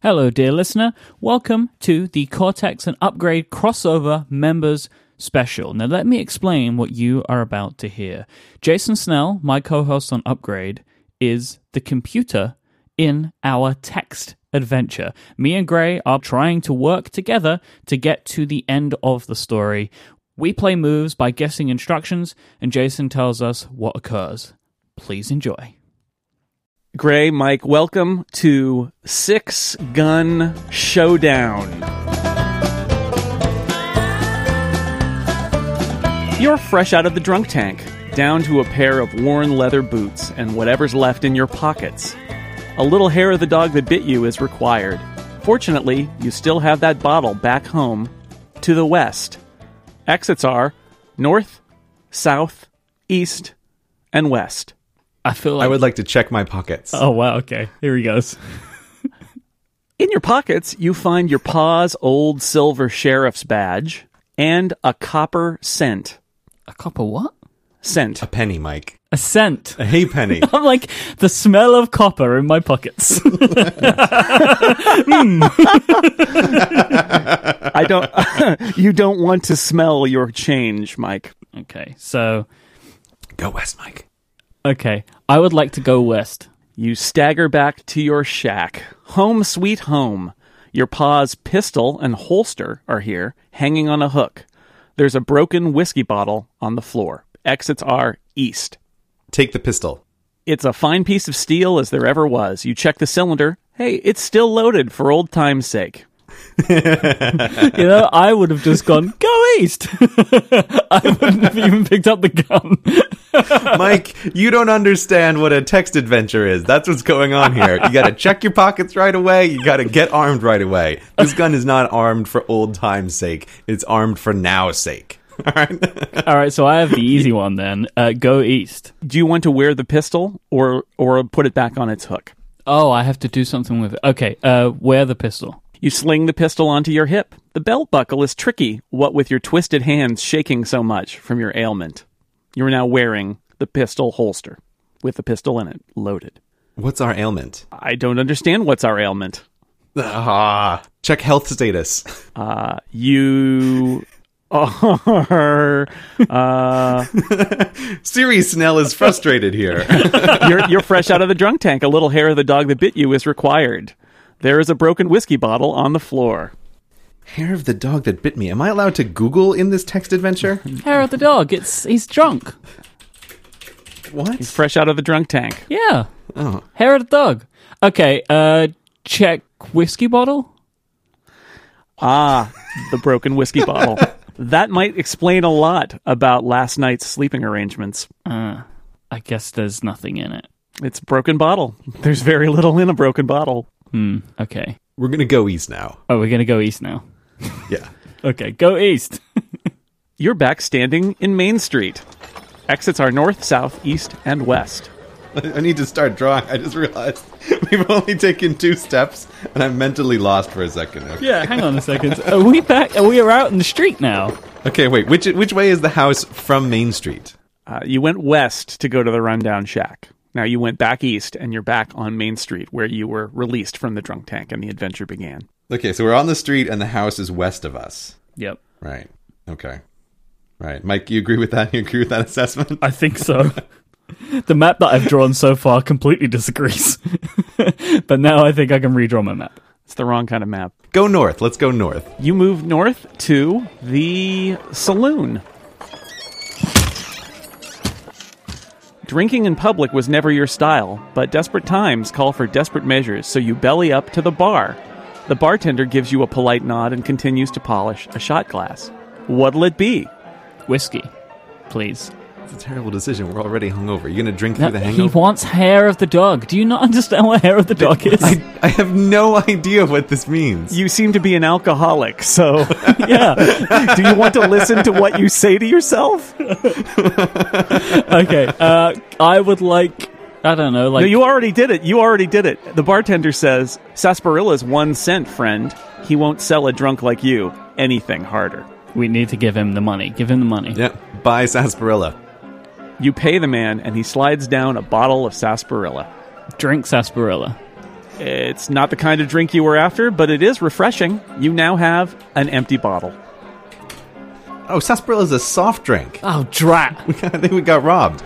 Hello, dear listener. Welcome to the Cortex and Upgrade crossover members special. Now, let me explain what you are about to hear. Jason Snell, my co-host on Upgrade, is the computer in our text adventure. Me and Gray are trying to work together to get to the end of the story. We play moves by guessing instructions, and Jason tells us what occurs. Please enjoy. Gray, Mike, welcome to Six Gun Showdown. You're fresh out of the drunk tank, down to a pair of worn leather boots and whatever's left in your pockets. A little hair of the dog that bit you is required. Fortunately, you still have that bottle back home to the west. Exits are north, south, east, and west. I feel like I would like to check my pockets. Oh, wow, okay. Here he goes. In your pockets, you find your pa's old silver sheriff's badge and a copper cent. A copper what? Cent. A penny, Mike. A cent. A hay penny. I'm like, the smell of copper in my pockets. I don't. You don't want to smell your change, Mike. Okay, so... Go west, Mike. Okay, I would like to go west. You stagger back to your shack. Home sweet home. Your pa's pistol and holster are here, hanging on a hook. There's a broken whiskey bottle on the floor. Exits are east. Take the pistol. It's a fine piece of steel as there ever was. You check the cylinder. Hey, it's still loaded for old time's sake. You know, I would have just gone, go east. I wouldn't have even picked up the gun. Mike, you don't understand what a text adventure is. That's what's going on here. You gotta check your pockets right away. You gotta get armed right away. This gun is not armed for old time's sake. It's armed for now's sake. All right, so I have the easy one then. Go east. Do you want to wear the pistol or put it back on its hook? Oh, I have to do something with it. Okay, wear the pistol. You sling the pistol onto your hip. The belt buckle is tricky, what with your twisted hands shaking so much from your ailment. You are now wearing the pistol holster, with the pistol in it, loaded. What's our ailment? I don't understand what's our ailment. Check health status. You are... Siri Snell is frustrated here. You're fresh out of the drunk tank. A little hair of the dog that bit you is required. There is a broken whiskey bottle on the floor. Hair of the dog that bit me. Am I allowed to Google in this text adventure? Hair of the dog. He's drunk. What? He's fresh out of the drunk tank. Yeah. Oh. Hair of the dog. Okay, check whiskey bottle. The broken whiskey bottle. That might explain a lot about last night's sleeping arrangements. I guess there's nothing in it. It's a broken bottle. There's very little in a broken bottle. Okay. We're gonna go east now. Oh, we're going to go east now. Yeah. Okay, go east. You're back standing in Main Street. Exits are north, south, east, and west. I need to start drawing. I just realized we've only taken 2 steps, and I'm mentally lost for a second. Okay. Yeah, hang on a second. Are we back? We are out in the street now. Okay, wait. Which way is the house from Main Street? You went west to go to the rundown shack. Now you went back east, and you're back on Main Street, where you were released from the drunk tank, and the adventure began. Okay, so we're on the street, and the house is west of us. Yep. Right. Okay. Right. Mike, you agree with that? You agree with that assessment? I think so. The map that I've drawn so far completely disagrees. But now I think I can redraw my map. It's the wrong kind of map. Go north. Let's go north. You move north to the saloon. Drinking in public was never your style, but desperate times call for desperate measures, so you belly up to the bar. The bartender gives you a polite nod and continues to polish a shot glass. What'll it be? Whiskey, please. It's a terrible decision. We're already hungover. You're going to drink through the hangover? He wants hair of the dog. Do you not understand what hair of the dog is? I have no idea what this means. You seem to be an alcoholic, so... Yeah. Do you want to listen to what you say to yourself? Okay, I would like... I don't know, like... No, you already did it. The bartender says, Sasparilla's 1 cent, friend. He won't sell a drunk like you anything harder. We need to give him the money. Give him the money. Yeah, buy sarsaparilla. You pay the man, and he slides down a bottle of sarsaparilla. Drink sarsaparilla. It's not the kind of drink you were after, but it is refreshing. You now have an empty bottle. Oh, sarsaparilla is a soft drink. Oh, drat. I think we got robbed.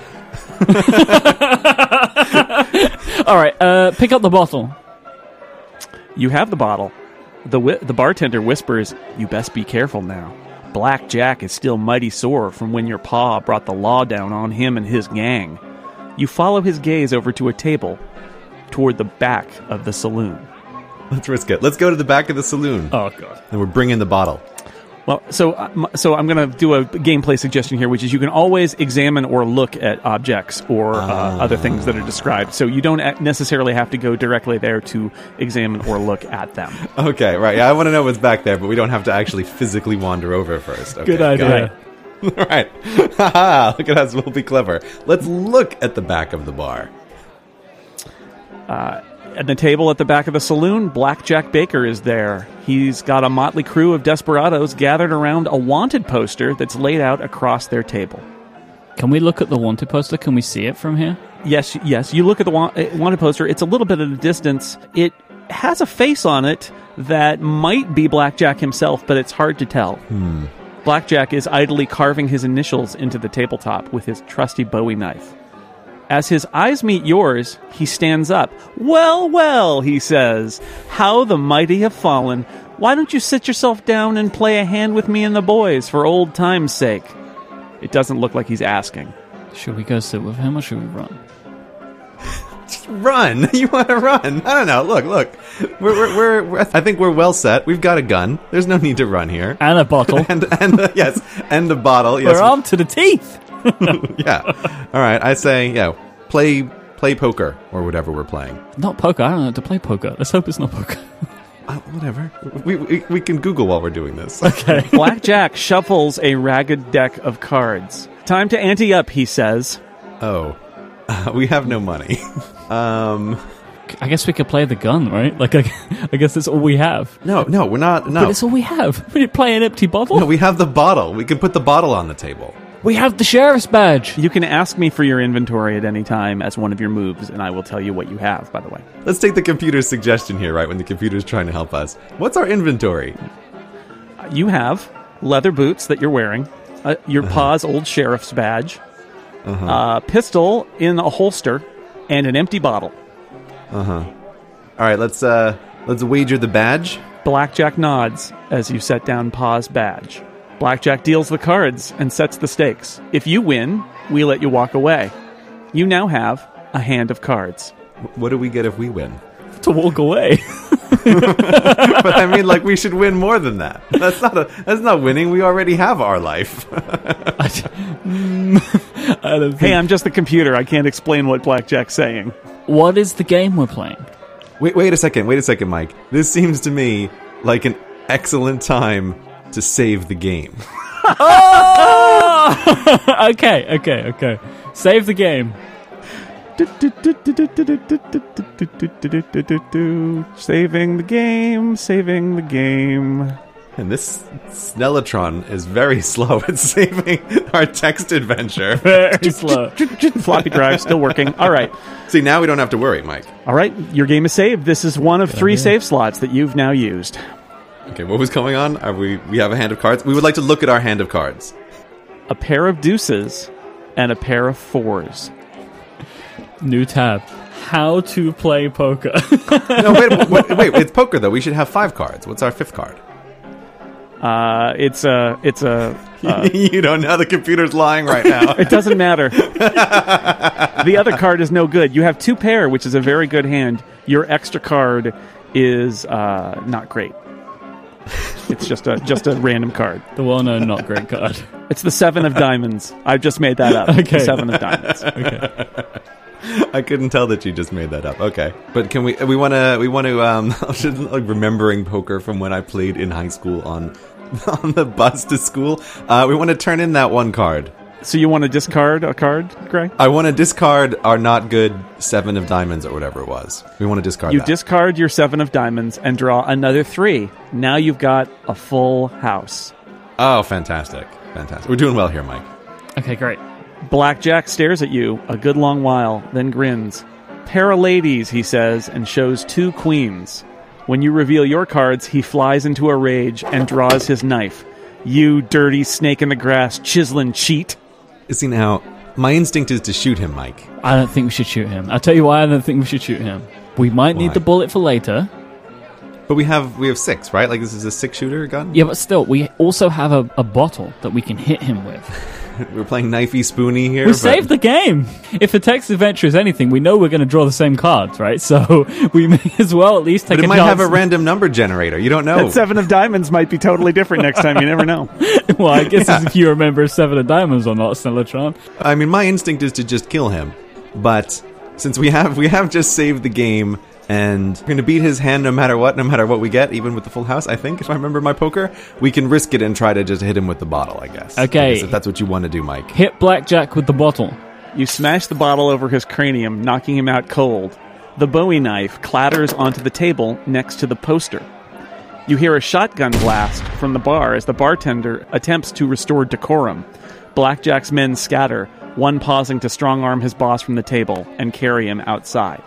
All right, pick up the bottle. You have the bottle. The bartender whispers, "You best be careful now. Black Jack is still mighty sore from when your pa brought the law down on him and his gang." You follow his gaze over to a table toward the back of the saloon. Let's risk it. Let's go to the back of the saloon. Oh, God. And we're bringing the bottle. Well, so I'm going to do a gameplay suggestion here, which is you can always examine or look at objects or other things that are described. So you don't necessarily have to go directly there to examine or look at them. Okay, right. Yeah, I want to know what's back there, but we don't have to actually physically wander over first. Okay, Good idea. All right. Haha, look at us. We'll be clever. Let's look at the back of the bar. At the table at the back of the saloon, Black Jack Baker is there. He's got a motley crew of desperados gathered around a wanted poster that's laid out across their table. Can we look at the wanted poster? Can we see it from here? Yes. You look at the wanted poster. It's a little bit at a distance. It has a face on it that might be Black Jack himself, but it's hard to tell. Black Jack is idly carving his initials into the tabletop with his trusty Bowie knife. As his eyes meet yours, he stands up. "Well, well," he says, "how the mighty have fallen. Why don't you sit yourself down and play a hand with me and the boys for old time's sake?" It doesn't look like he's asking. Should we go sit with him or should we run? Just run. You want to run? I don't know. Look. We're I think we're well set. We've got a gun. There's no need to run here. And a bottle. and the bottle. Yes. We're armed to the teeth. Yeah. All right. I say, play poker or whatever we're playing. Not poker. I don't know how to play poker. Let's hope it's not poker. Whatever. We can Google while we're doing this. Okay. Black Jack shuffles a ragged deck of cards. "Time to ante up," he says. Oh, we have no money. I guess we could play the gun, right? Like, I guess that's all we have. No, we're not. No, But it's all we have. We didn't play an empty bottle. no, we have the bottle. We can put the bottle on the table. We have the sheriff's badge. You can ask me for your inventory at any time as one of your moves, and I will tell you what you have, by the way. Let's take the computer's suggestion here, right? When the computer's trying to help us. What's our inventory? You have leather boots that you're wearing, your pa's old sheriff's badge, a pistol in a holster, and an empty bottle. All right, let's wager the badge. Blackjack nods as you set down pa's badge. Blackjack deals the cards and sets the stakes. If you win, we let you walk away. You now have a hand of cards. What do we get if we win? To walk away. But I mean, like, we should win more than that. That's not winning. We already have our life. I don't think. Hey, I'm just the computer. I can't explain what Blackjack's saying. What is the game we're playing? Wait a second, Mike. This seems to me like an excellent time to save the game. Oh! Okay. Save the game. Saving the game. And this Snellotron is very slow at saving our text adventure. Very slow. Floppy drive still working. All right. See, now we don't have to worry, Mike. All right. Your game is saved. This is one of 3 save slots that you've now used. Okay, what was going on? We have a hand of cards? We would like to look at our hand of cards. A pair of deuces and a pair of 4s. New tab. How to play poker. No, wait, it's poker, though. We should have 5 cards. What's our 5th card? It's a You don't know. The computer's lying right now. It doesn't matter. The other card is no good. You have 2 pair, which is a very good hand. Your extra card is not great. It's just a random card. The well-known not great card. It's the 7 of diamonds. I've just made that up. Okay. The 7 of diamonds. Okay. I couldn't tell that you just made that up. Okay, but can we want to like remembering poker from when I played in high school on the bus to school. We want to turn in that 1 card. So you want to discard a card, Greg? I want to discard our not good 7 of diamonds or whatever it was. We want to discard You that. discard your 7 of diamonds and draw another 3. Now you've got a full house. Oh, fantastic. We're doing well here, Mike. Okay, great. Blackjack stares at you a good long while, then grins. Pair of ladies, he says, and shows 2 queens. When you reveal your cards, he flies into a rage and draws his knife. You dirty snake in the grass, chiseling cheat. See, now, my instinct is to shoot him, Mike. I don't think we should shoot him. I'll tell you why I don't think we should shoot him. We might need Why? the bullet for later. But we have 6, right? Like, this is a 6-shooter gun? Yeah, but still, we also have a bottle that we can hit him with. We're playing knifey spoony here. We saved the game. If the text adventure is anything, we know we're going to draw the same cards, right? So we may as well at least take But it a might chance. have a random number generator. You don't know. That 7 of diamonds might be totally different next time. You never know. Well, I guess it's if you remember 7 of diamonds or not, Snellotron. I mean, my instinct is to just kill him. But since we have just saved the game, and we're going to beat his hand no matter what we get, even with the full house, I think, if I remember my poker, we can risk it and try to just hit him with the bottle, I guess. Okay. I guess if that's what you want to do, Mike. Hit Blackjack with the bottle. You smash the bottle over his cranium, knocking him out cold. The Bowie knife clatters onto the table next to the poster. You hear a shotgun blast from the bar as the bartender attempts to restore decorum. Blackjack's men scatter, one pausing to strong-arm his boss from the table and carry him outside.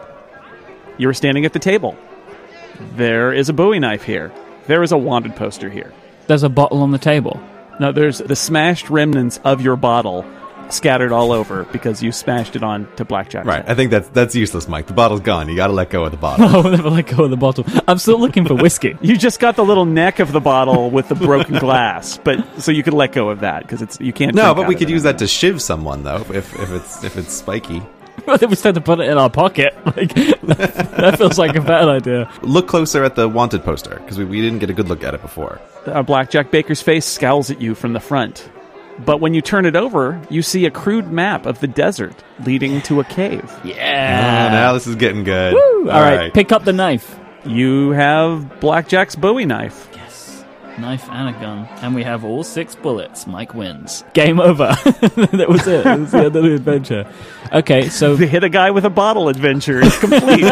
You're standing at the table. There is a Bowie knife here. There is a wanted poster here. There's a bottle on the table. Now, there's the smashed remnants of your bottle scattered all over because you smashed it on to Blackjack's Right. head. I think that's useless, Mike. The bottle's gone. You got to let go of the bottle. I'll never let go of the bottle. I'm still looking for whiskey. You just got the little neck of the bottle with the broken glass, but so you could let go of that because you can't. No, drink but out we of could it use that anymore. to shiv someone, though, if it's spiky. Well, then we start to put it in our pocket. Like, that feels like a bad idea. Look closer at the wanted poster, because we didn't get a good look at it before. Blackjack Baker's face scowls at you from the front, but when you turn it over, you see a crude map of the desert leading to a cave. Yeah. Now this is getting good. Woo! All right, pick up the knife. You have Blackjack's Bowie knife. Yes. Knife and a gun. And we have all 6 bullets. Mike wins. Game over. That was it. That was the end of the adventure. Okay, so... The hit a guy with a bottle adventure is complete.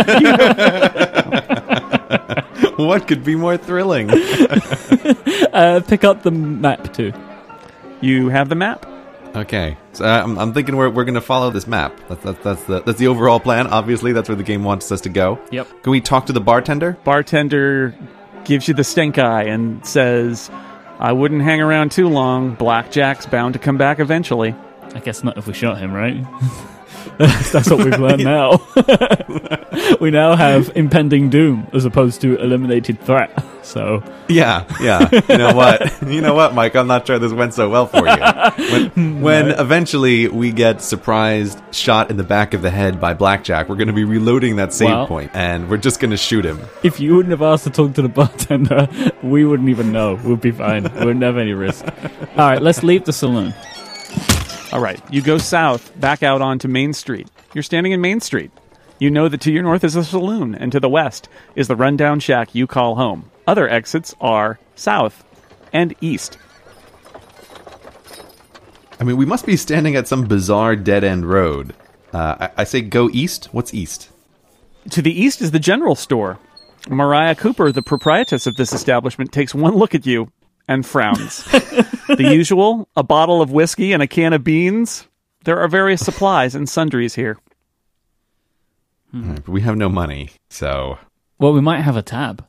What could be more thrilling? pick up the map too. You have the map. Okay, so I'm thinking we're going to follow this map. That's the overall plan. Obviously, that's where the game wants us to go. Yep. Can we talk to the bartender? Bartender gives you the stink eye and says, I wouldn't hang around too long. Blackjack's bound to come back eventually. I guess not if we shot him, right? That's what we've learned now. We now have impending doom as opposed to eliminated threat. So Yeah. You know what, Mike? I'm not sure this went so well for you. When eventually we get surprised, shot in the back of the head by Blackjack, we're going to be reloading that save point, and we're just going to shoot him. if you wouldn't have asked to talk to the bartender, we wouldn't even know. We'd be fine. We wouldn't have any risk. All right, let's leave the saloon. All right, you go south, back out onto Main Street. You're standing in Main Street. You know that to your north is a saloon, and to the west is the rundown shack you call home. Other exits are south and east. I mean, we must be standing at some bizarre dead-end road. I say go east. What's east? To the east is the general store. Mariah Cooper, the proprietress of this establishment, takes one look at you and frowns. The usual, a bottle of whiskey and a can of beans. There are various supplies and sundries here. All right, but we have no money, so... Well, we might have a tab.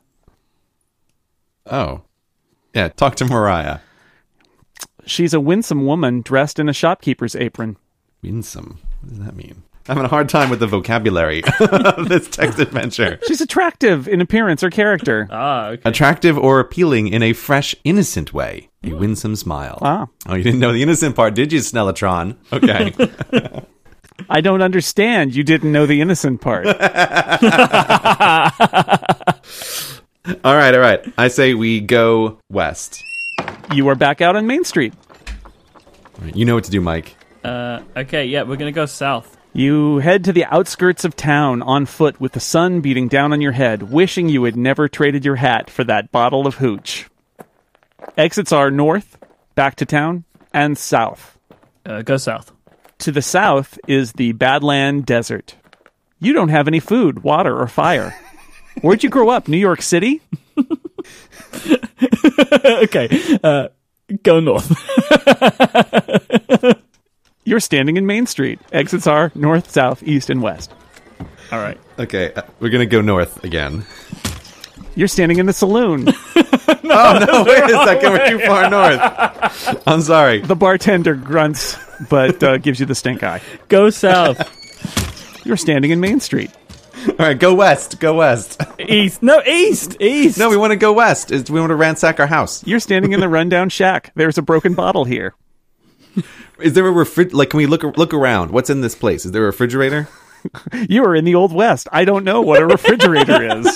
Oh. Yeah, talk to Mariah. She's a winsome woman dressed in a shopkeeper's apron. Winsome. What does that mean? I'm having a hard time with the vocabulary of this text adventure. She's attractive in appearance or character. Ah, okay. Attractive or appealing in a fresh, innocent way. A winsome smile. Ah. Oh, you didn't know the innocent part, did you, Snellotron? Okay. I don't understand. You didn't know the innocent part. All right. I say we go west. You are back out on Main Street. All right, you know what to do, Mike. Okay, yeah, we're going to go south. You head to the outskirts of town on foot with the sun beating down on your head, wishing you had never traded your hat for that bottle of hooch. Exits are north, back to town, and south. Go south. To the south is the Badland Desert. You don't have any food, water, or fire. Where'd you grow up? New York City? Okay, go north. You're standing in Main Street. Exits are north, south, east, and west. All right. Okay, we're gonna go north again. You're standing in the saloon. Oh no! Wait a second, we're too far north. I'm sorry. The bartender grunts, but gives you the stink eye. Go south. You're standing in Main Street. All right, go west. Go west. East. No, east. East. No, we want to go west. We want to ransack our house. You're standing in the rundown shack. There's a broken bottle here. Is there a Like, can we look around? What's in this place? Is there a refrigerator? You are in the Old West. I don't know what a refrigerator is.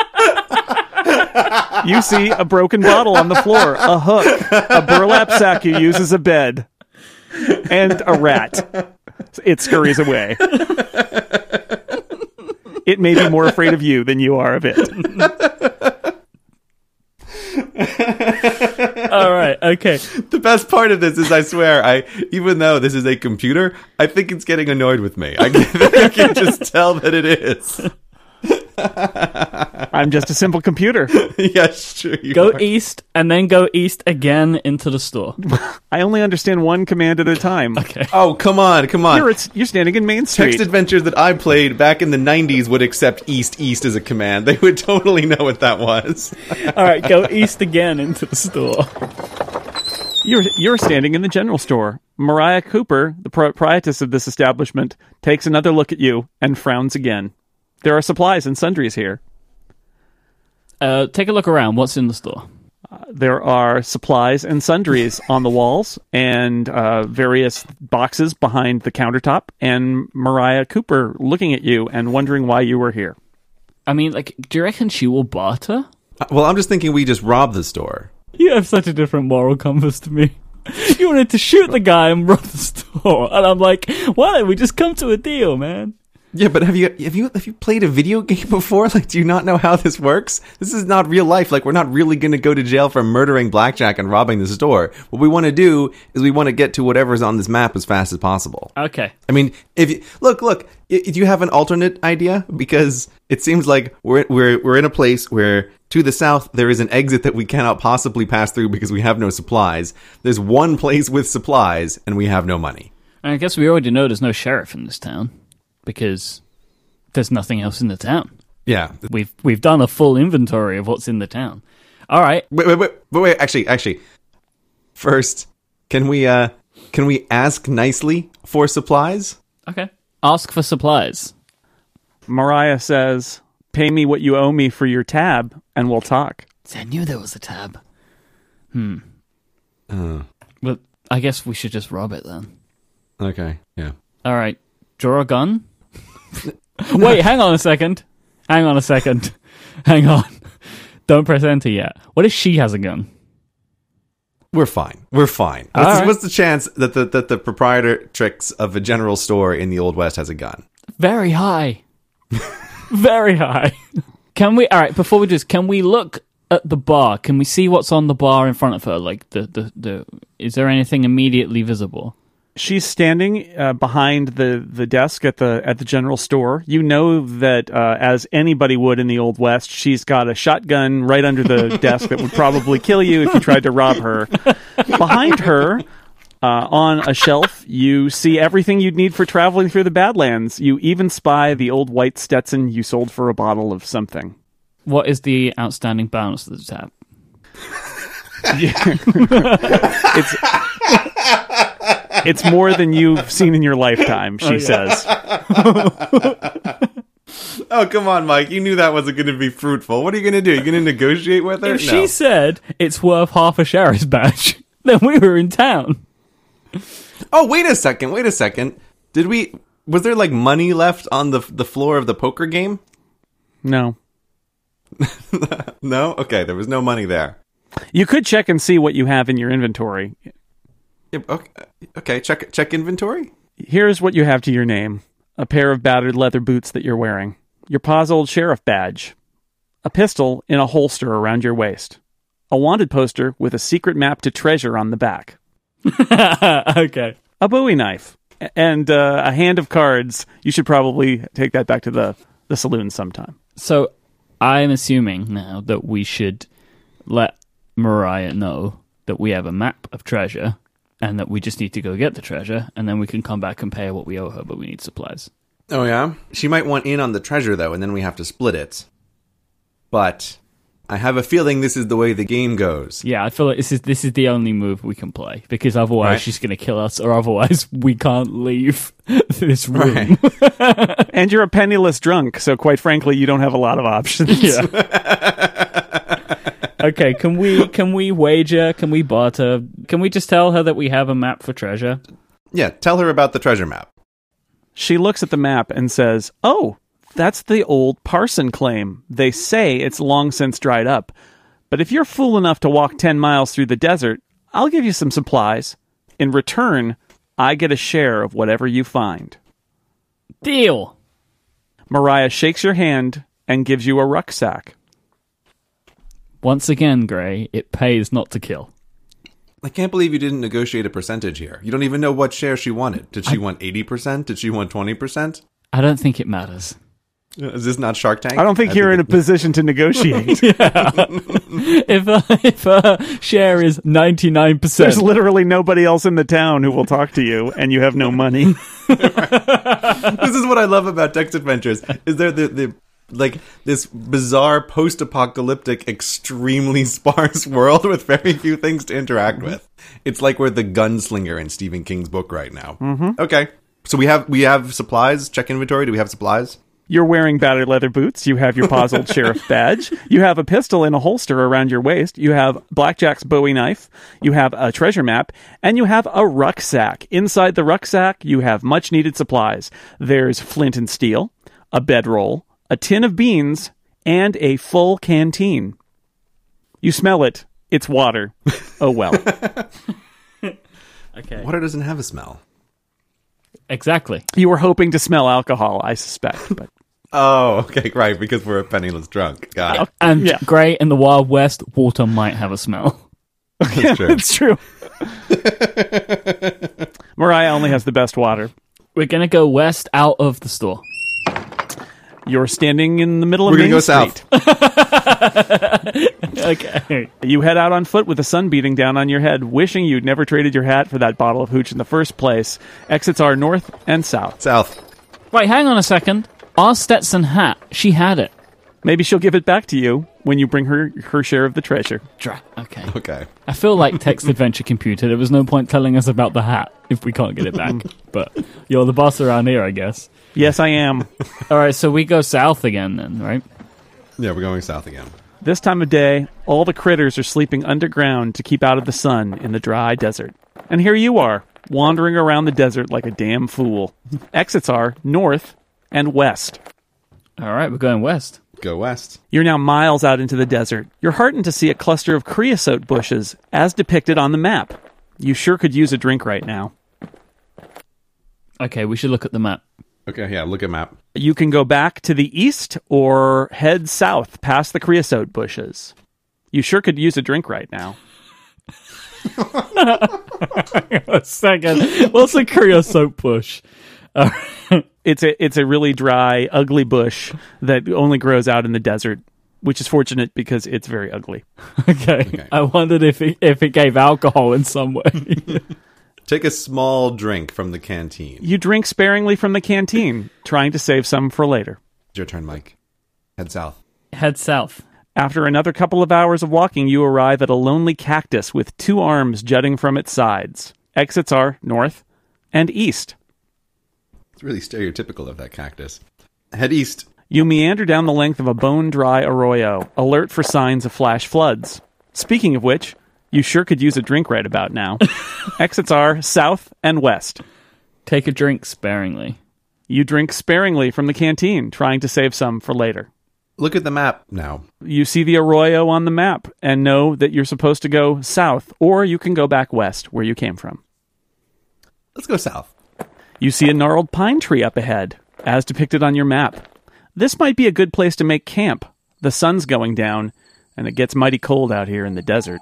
You see a broken bottle on the floor, a hook, a burlap sack you use as a bed, and a rat. It scurries away. It may be more afraid of you than you are of it. All right. Okay. The best part of this is, I swear, even though this is a computer, I think it's getting annoyed with me. I can just tell that it is. I'm just a simple computer. Yes, true. Go east and then go east again into the store. I only understand one command at a time. Okay. Oh, come on. You're standing in Main Street. Text adventures that I played back in the 90s would accept east as a command. They would totally know what that was. All right. Go east again into the store. You're standing in the general store. Mariah Cooper, the proprietress of this establishment, takes another look at you and frowns again. There are supplies and sundries here. Take a look around. What's in the store? There are supplies and sundries on the walls and various boxes behind the countertop, and Mariah Cooper looking at you and wondering why you were here. I mean, like, do you reckon she will barter? Well, I'm just thinking we just rob the store. You have such a different moral compass to me. You wanted to shoot the guy and rob the store, and I'm like, why don't we just come to a deal, man? Yeah, but have you played a video game before? Like, do you not know how this works? This is not real life. Like, we're not really going to go to jail for murdering Blackjack and robbing the store. What we want to do is we want to get to whatever's on this map as fast as possible. Okay. I mean, if you, look, do you have an alternate idea? Because it seems like we're in a place where to the south there is an exit that we cannot possibly pass through because we have no supplies. There's one place with supplies and we have no money. And I guess we already know there's no sheriff in this town because there's nothing else in the town. Yeah, we've done a full inventory of what's in the town. All right. Wait. Actually, first, can we ask nicely for supplies? Okay. Ask for supplies. Mariah says, "Pay me what you owe me for your tab, and we'll talk." I knew there was a tab. Well, I guess we should just rob it then. Okay. Yeah. All right. Draw a gun. Wait, hang on a second. Hang on. Don't press enter yet. What if she has a gun? We're fine. What's the chance that the proprietrix of a general store in the Old West has a gun? Very high. Very high. Can we? All right. Before we do this, can we look at the bar? Can we see what's on the bar in front of her? Like the is there anything immediately visible? She's standing behind the desk at the general store. You know that as anybody would in the Old West, she's got a shotgun right under the desk that would probably kill you if you tried to rob her. Behind her, on a shelf, you see everything you'd need for traveling through the Badlands. You even spy the old white Stetson you sold for a bottle of something. What is the outstanding balance of the tab? It's more than you've seen in your lifetime, she says. Oh, come on, Mike. You knew that wasn't going to be fruitful. What are you going to do? You're going to negotiate with her? If she said it's worth half a sheriff's badge, then we were in town. Oh, wait a second. Was there like money left on the floor of the poker game? No. No? Okay, there was no money there. You could check and see what you have in your inventory. Okay, check inventory. Here's what you have to your name. A pair of battered leather boots that you're wearing. Your pa's old sheriff badge. A pistol in a holster around your waist. A wanted poster with a secret map to treasure on the back. Okay. A Bowie knife. And a hand of cards. You should probably take that back to the saloon sometime. So I'm assuming now that we should let Mariah know that we have a map of treasure and that we just need to go get the treasure, and then we can come back and pay her what we owe her, but we need supplies. Oh, yeah? She might want in on the treasure, though, and then we have to split it. But I have a feeling this is the way the game goes. Yeah, I feel like this is the only move we can play, because otherwise Right. she's going to kill us, or otherwise we can't leave this room. Right. And you're a penniless drunk, so quite frankly, you don't have a lot of options. Yeah. Okay, can we wager? Can we barter? Can we just tell her that we have a map for treasure? Yeah, tell her about the treasure map. She looks at the map and says, "Oh, that's the old Parson claim. They say it's long since dried up. But if you're fool enough to walk 10 miles through the desert, I'll give you some supplies. In return, I get a share of whatever you find." Deal. Mariah shakes your hand and gives you a rucksack. Once again, Gray, it pays not to kill. I can't believe you didn't negotiate a percentage here. You don't even know what share she wanted. Did she want 80%? Did she want 20%? I don't think it matters. Is this not Shark Tank? I don't think you're in a position to negotiate. If her share is 99%, There's literally nobody else in the town who will talk to you, and you have no money. This is what I love about text adventures. Is there the like this bizarre post-apocalyptic, extremely sparse world with very few things to interact with. It's like we're the gunslinger in Stephen King's book right now. Mm-hmm. Okay, so we have supplies. Check inventory. Do we have supplies? You're wearing battered leather boots. You have your Pozzled Sheriff badge. You have a pistol in a holster around your waist. You have Blackjack's Bowie knife. You have a treasure map. And you have a rucksack. Inside the rucksack, you have much-needed supplies. There's flint and steel, a bedroll, a tin of beans, and a full canteen. You smell it. It's water. Oh, well. okay, Water doesn't have a smell. exactly. You were hoping to smell alcohol, I suspect. But Oh, okay, right, because we're a penniless drunk. Got it. And Yeah. Gray, in the Wild West, water might have a smell. That's true. it's true. Mariah only has the best water. We're gonna go west out of the store. You're standing in the middle of We're gonna Main go Street. south. Okay. You head out on foot with the sun beating down on your head, wishing you'd never traded your hat for that bottle of hooch in the first place. Exits are north and south. South. Wait, hang on a second. Our Stetson hat, she had it. Maybe she'll give it back to you when you bring her share of the treasure. Okay. Okay. I feel like Text Adventure Computer. There was no point telling us about the hat if we can't get it back. But you're the boss around here, I guess. Yes, I am. All right, so we go south again then, right? Yeah, we're going south again. This time of day, all the critters are sleeping underground to keep out of the sun in the dry desert. And here you are, wandering around the desert like a damn fool. Exits are north and west. All right, we're going west. Go west. You're now miles out into the desert. You're heartened to see a cluster of creosote bushes, as depicted on the map. You sure could use a drink right now. Okay, we should look at the map. Okay, yeah, look at map. You can go back to the east or head south past the creosote bushes. You sure could use a drink right now. A second. What's a creosote bush? It's a really dry, ugly bush that only grows out in the desert, which is fortunate because it's very ugly. Okay. I wondered if it gave alcohol in some way. Take a small drink from the canteen. You drink sparingly from the canteen, trying to save some for later. It's your turn, Mike. Head south. Head south. After another couple of hours of walking, you arrive at a lonely cactus with two arms jutting from its sides. Exits are north and east. It's really stereotypical of that cactus. Head east. You meander down the length of a bone-dry arroyo, alert for signs of flash floods. Speaking of which, you sure could use a drink right about now. Exits are south and west. Take a drink sparingly. You drink sparingly from the canteen, trying to save some for later. Look at the map now. You see the arroyo on the map and know that you're supposed to go south, or you can go back west where you came from. Let's go south. You see a gnarled pine tree up ahead, as depicted on your map. This might be a good place to make camp. The sun's going down, and it gets mighty cold out here in the desert.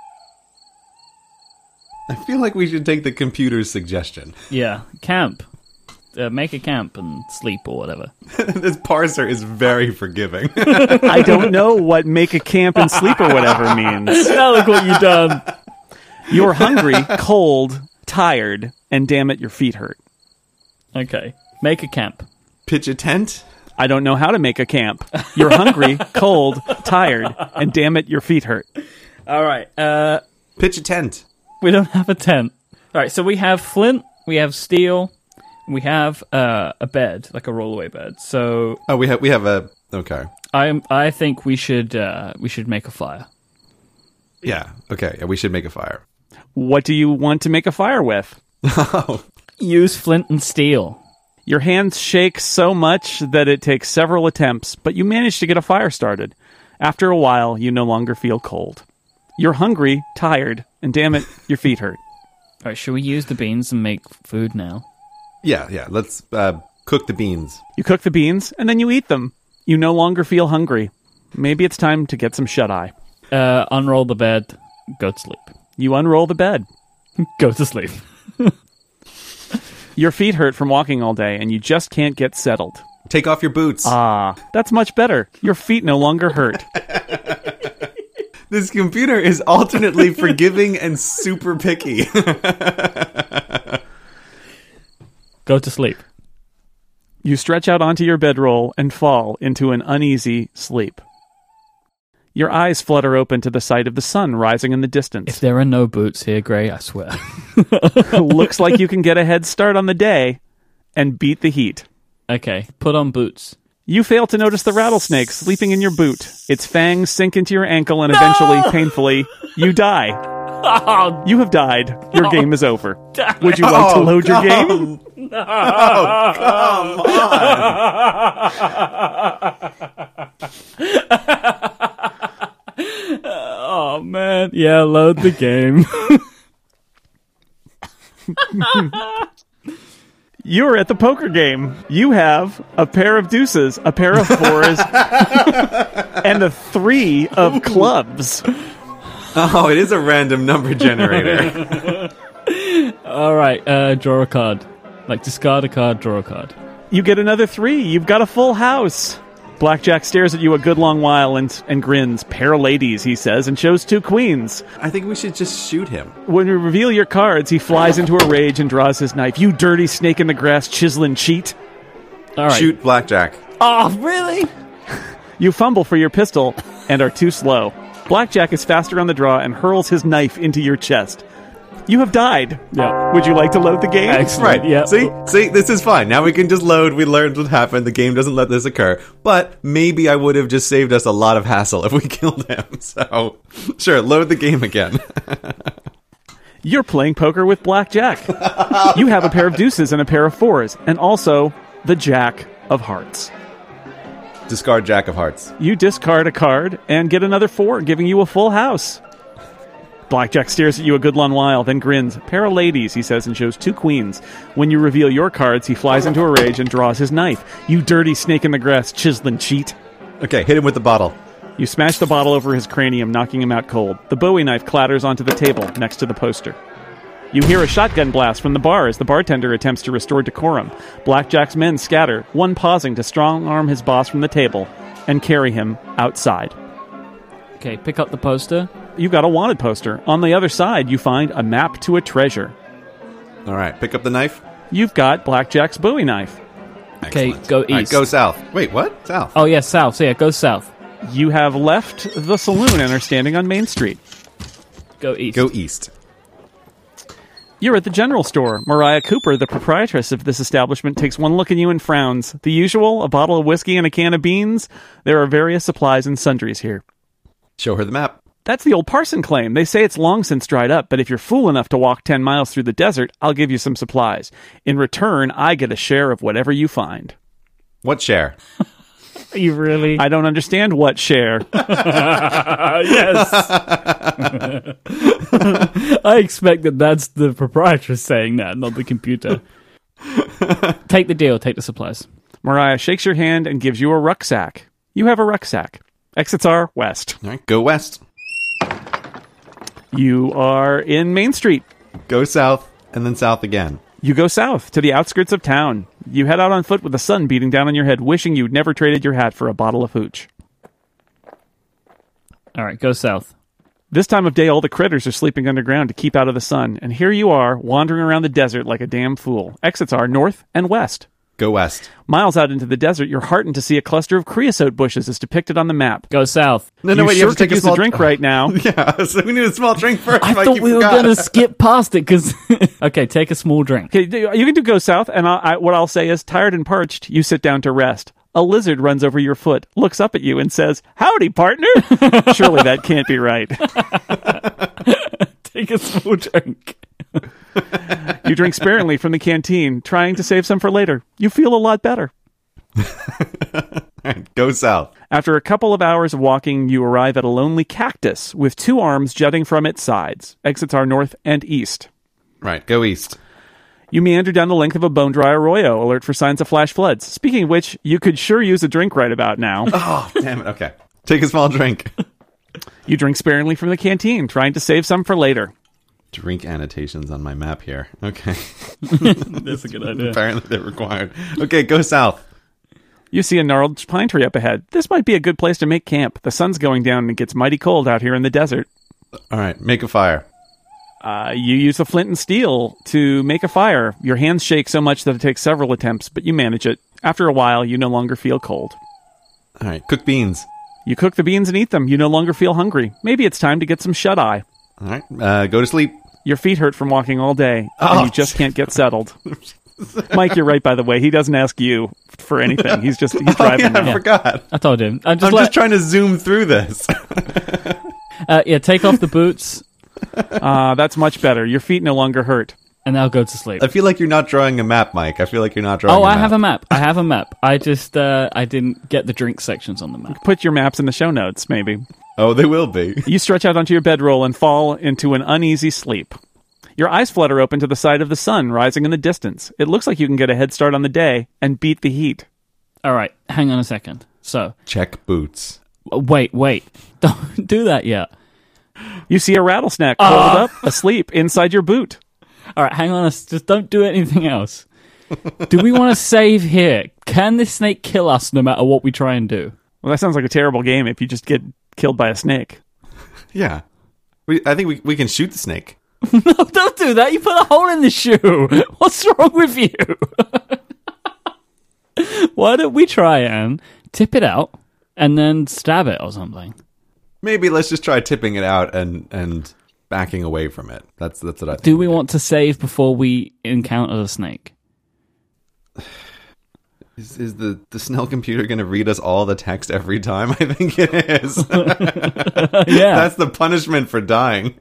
I feel like we should take the computer's suggestion. Yeah, camp. Make a camp and sleep or whatever. This parser is very forgiving. I don't know what make a camp and sleep or whatever means. Now look what you've done. You're hungry, cold, tired, and damn it, your feet hurt. Okay, make a camp. Pitch a tent? I don't know how to make a camp. You're hungry, cold, tired, and damn it, your feet hurt. All right. Pitch a tent. We don't have a tent. All right, so we have flint, we have steel, we have a bed, like a rollaway bed. So we have a okay. I think we should make a fire. Yeah. Okay. We should make a fire. What do you want to make a fire with? Use flint and steel. Your hands shake so much that it takes several attempts, but you manage to get a fire started. After a while, you no longer feel cold. You're hungry, tired, and damn it, your feet hurt. All right, should we use the beans and make food now? Yeah. Let's cook the beans. You cook the beans, and then you eat them. You no longer feel hungry. Maybe it's time to get some shut-eye. Unroll the bed, go to sleep. You unroll the bed. Go to sleep. Your feet hurt from walking all day, and you just can't get settled. Take off your boots. Ah, that's much better. Your feet no longer hurt. This computer is alternately forgiving and super picky. Go to sleep. You stretch out onto your bedroll and fall into an uneasy sleep. Your eyes flutter open to the sight of the sun rising in the distance. If there are no boots here, Gray, I swear. Looks like you can get a head start on the day and beat the heat. Okay, put on boots. You fail to notice the rattlesnake sleeping in your boot. Its fangs sink into your ankle and eventually, painfully, you die. Oh, You have died. Your game is over. Would you like to load your game? Oh, come on. oh man. Yeah, load the game. You're at the poker game. You have a pair of deuces, a pair of fours, and a 3 of clubs. Oh, it is a random number generator. All right, draw a card. Like, discard a card, draw a card. You get another 3. You've got a full house. Blackjack stares at you a good long while and grins. Pair of ladies, he says, and shows 2 queens. I think we should just shoot him. When you reveal your cards, he flies into a rage and draws his knife. You dirty snake in the grass, chiseling cheat. All right. Shoot Blackjack. Oh, really? You fumble for your pistol and are too slow. Blackjack is faster on the draw and hurls his knife into your chest. You have died. Yeah. Would you like to load the game? Excellent. Right. Yeah. See, this is fine. Now we can just load. We learned what happened. The game doesn't let this occur. But maybe I would have just saved us a lot of hassle if we killed him. So, sure, load the game again. You're playing poker with Blackjack. You have a pair of deuces and a pair of fours, and also the Jack of Hearts. Discard Jack of Hearts. You discard a card and get another 4, giving you a full house. Blackjack stares at you a good long while, then grins. Pair of ladies, he says, and shows 2 queens. When you reveal your cards, he flies into a rage and draws his knife. You dirty snake in the grass, chiseling cheat. Okay, hit him with the bottle. You smash the bottle over his cranium, knocking him out cold. The Bowie knife clatters onto the table next to the poster. You hear a shotgun blast from the bar as the bartender attempts to restore decorum. Blackjack's men scatter, one pausing to strong-arm his boss from the table and carry him outside. Okay, pick up the poster. You've got a wanted poster. On the other side, you find a map to a treasure. All right, pick up the knife. You've got Blackjack's Bowie knife. Okay, Excellent. go All right, east. go south. Wait, what? South. Oh, yeah, south. So, yeah, go south. You have left the saloon and are standing on Main Street. Go east. Go east. You're at the general store. Mariah Cooper, the proprietress of this establishment, takes one look at you and frowns. The usual, a bottle of whiskey and a can of beans. There are various supplies and sundries here. Show her the map. That's the old Parson claim. They say it's long since dried up, but if you're fool enough to walk 10 miles through the desert, I'll give you some supplies. In return, I get a share of whatever you find. What share? You really? I don't understand what share. Yes. I expect that's the proprietor saying that, not the computer. Take the deal. Take the supplies. Mariah shakes your hand and gives you a rucksack. You have a rucksack. Exits are west. All right, go west. You are in Main Street. Go south, and then south again. You go south to the outskirts of town. You head out on foot with the sun beating down on your head, wishing you'd never traded your hat for a bottle of hooch. All right, go south. This time of day, all the critters are sleeping underground to keep out of the sun, and here you are, wandering around the desert like a damn fool. Exits are north and west. Go west. Miles out into the desert, you're heartened to see a cluster of creosote bushes as depicted on the map. Go south. No, You wait, sure have to could use a drink right now. Yeah, so we need a small drink first. I Mike, thought you we were forgot. going to skip past it because... Okay, take a small drink. Okay, you can do go south, and what I'll say is, tired and parched, you sit down to rest. A lizard runs over your foot, looks up at you, and says, "Howdy, partner." Surely that can't be right. Take a small drink. You drink sparingly from the canteen, trying to save some for later. You feel a lot better. Alright, go south. After a couple of hours of walking, you arrive at a lonely cactus with 2 arms jutting from its sides. Exits are north and east. Right, go east. You meander down the length of a bone-dry arroyo, alert for signs of flash floods. Speaking of which, you could sure use a drink right about now. Oh, damn it. Okay. Take a small drink. You drink sparingly from the canteen, trying to save some for later. Drink annotations on my map here. Okay. That's a good idea. Apparently they're required. Okay, go south. You see a gnarled pine tree up ahead. This might be a good place to make camp. The sun's going down and it gets mighty cold out here in the desert. All right, make a fire. You use a flint and steel to make a fire. Your hands shake so much that it takes several attempts, but you manage it. After a while, you no longer feel cold. All right, cook beans. You cook the beans and eat them. You no longer feel hungry. Maybe it's time to get some shut-eye. All right, go to sleep. Your feet hurt from walking all day, and you just can't get settled. Mike, you're right, by the way. He doesn't ask you for anything. He's driving I now. forgot. I told him. I'm just trying to zoom through this. Yeah, take off the boots, That's much better. Your feet no longer hurt. and I'll go to sleep. I feel like you're not drawing a map, Mike. I feel like you're not drawing Oh, a I map. have a map. I have a map. I just, I didn't get the drink sections on the map. Put your maps in the show notes, maybe. Oh, they will be. You stretch out onto your bedroll and fall into an uneasy sleep. Your eyes flutter open to the sight of the sun rising in the distance. It looks like you can get a head start on the day and beat the heat. All right, hang on a second. So, Check boots. wait. Don't do that yet. You see a rattlesnake curled up, asleep, inside your boot. All right, hang on. Just don't do anything else. Do we want to save here? Can this snake kill us no matter what we try and do? Well, that sounds like a terrible game if you just get killed by a snake. Yeah. I think we can shoot the snake. No, don't do that. You put a hole in the shoe. What's wrong with you? Why don't we try and tip it out and then stab it or something? Maybe let's just try tipping it out and backing away from it. That's what I think. Do we want to save before we encounter the snake? Is the Snell computer going to read us all the text every time? I think it is. Yeah. That's the punishment for dying.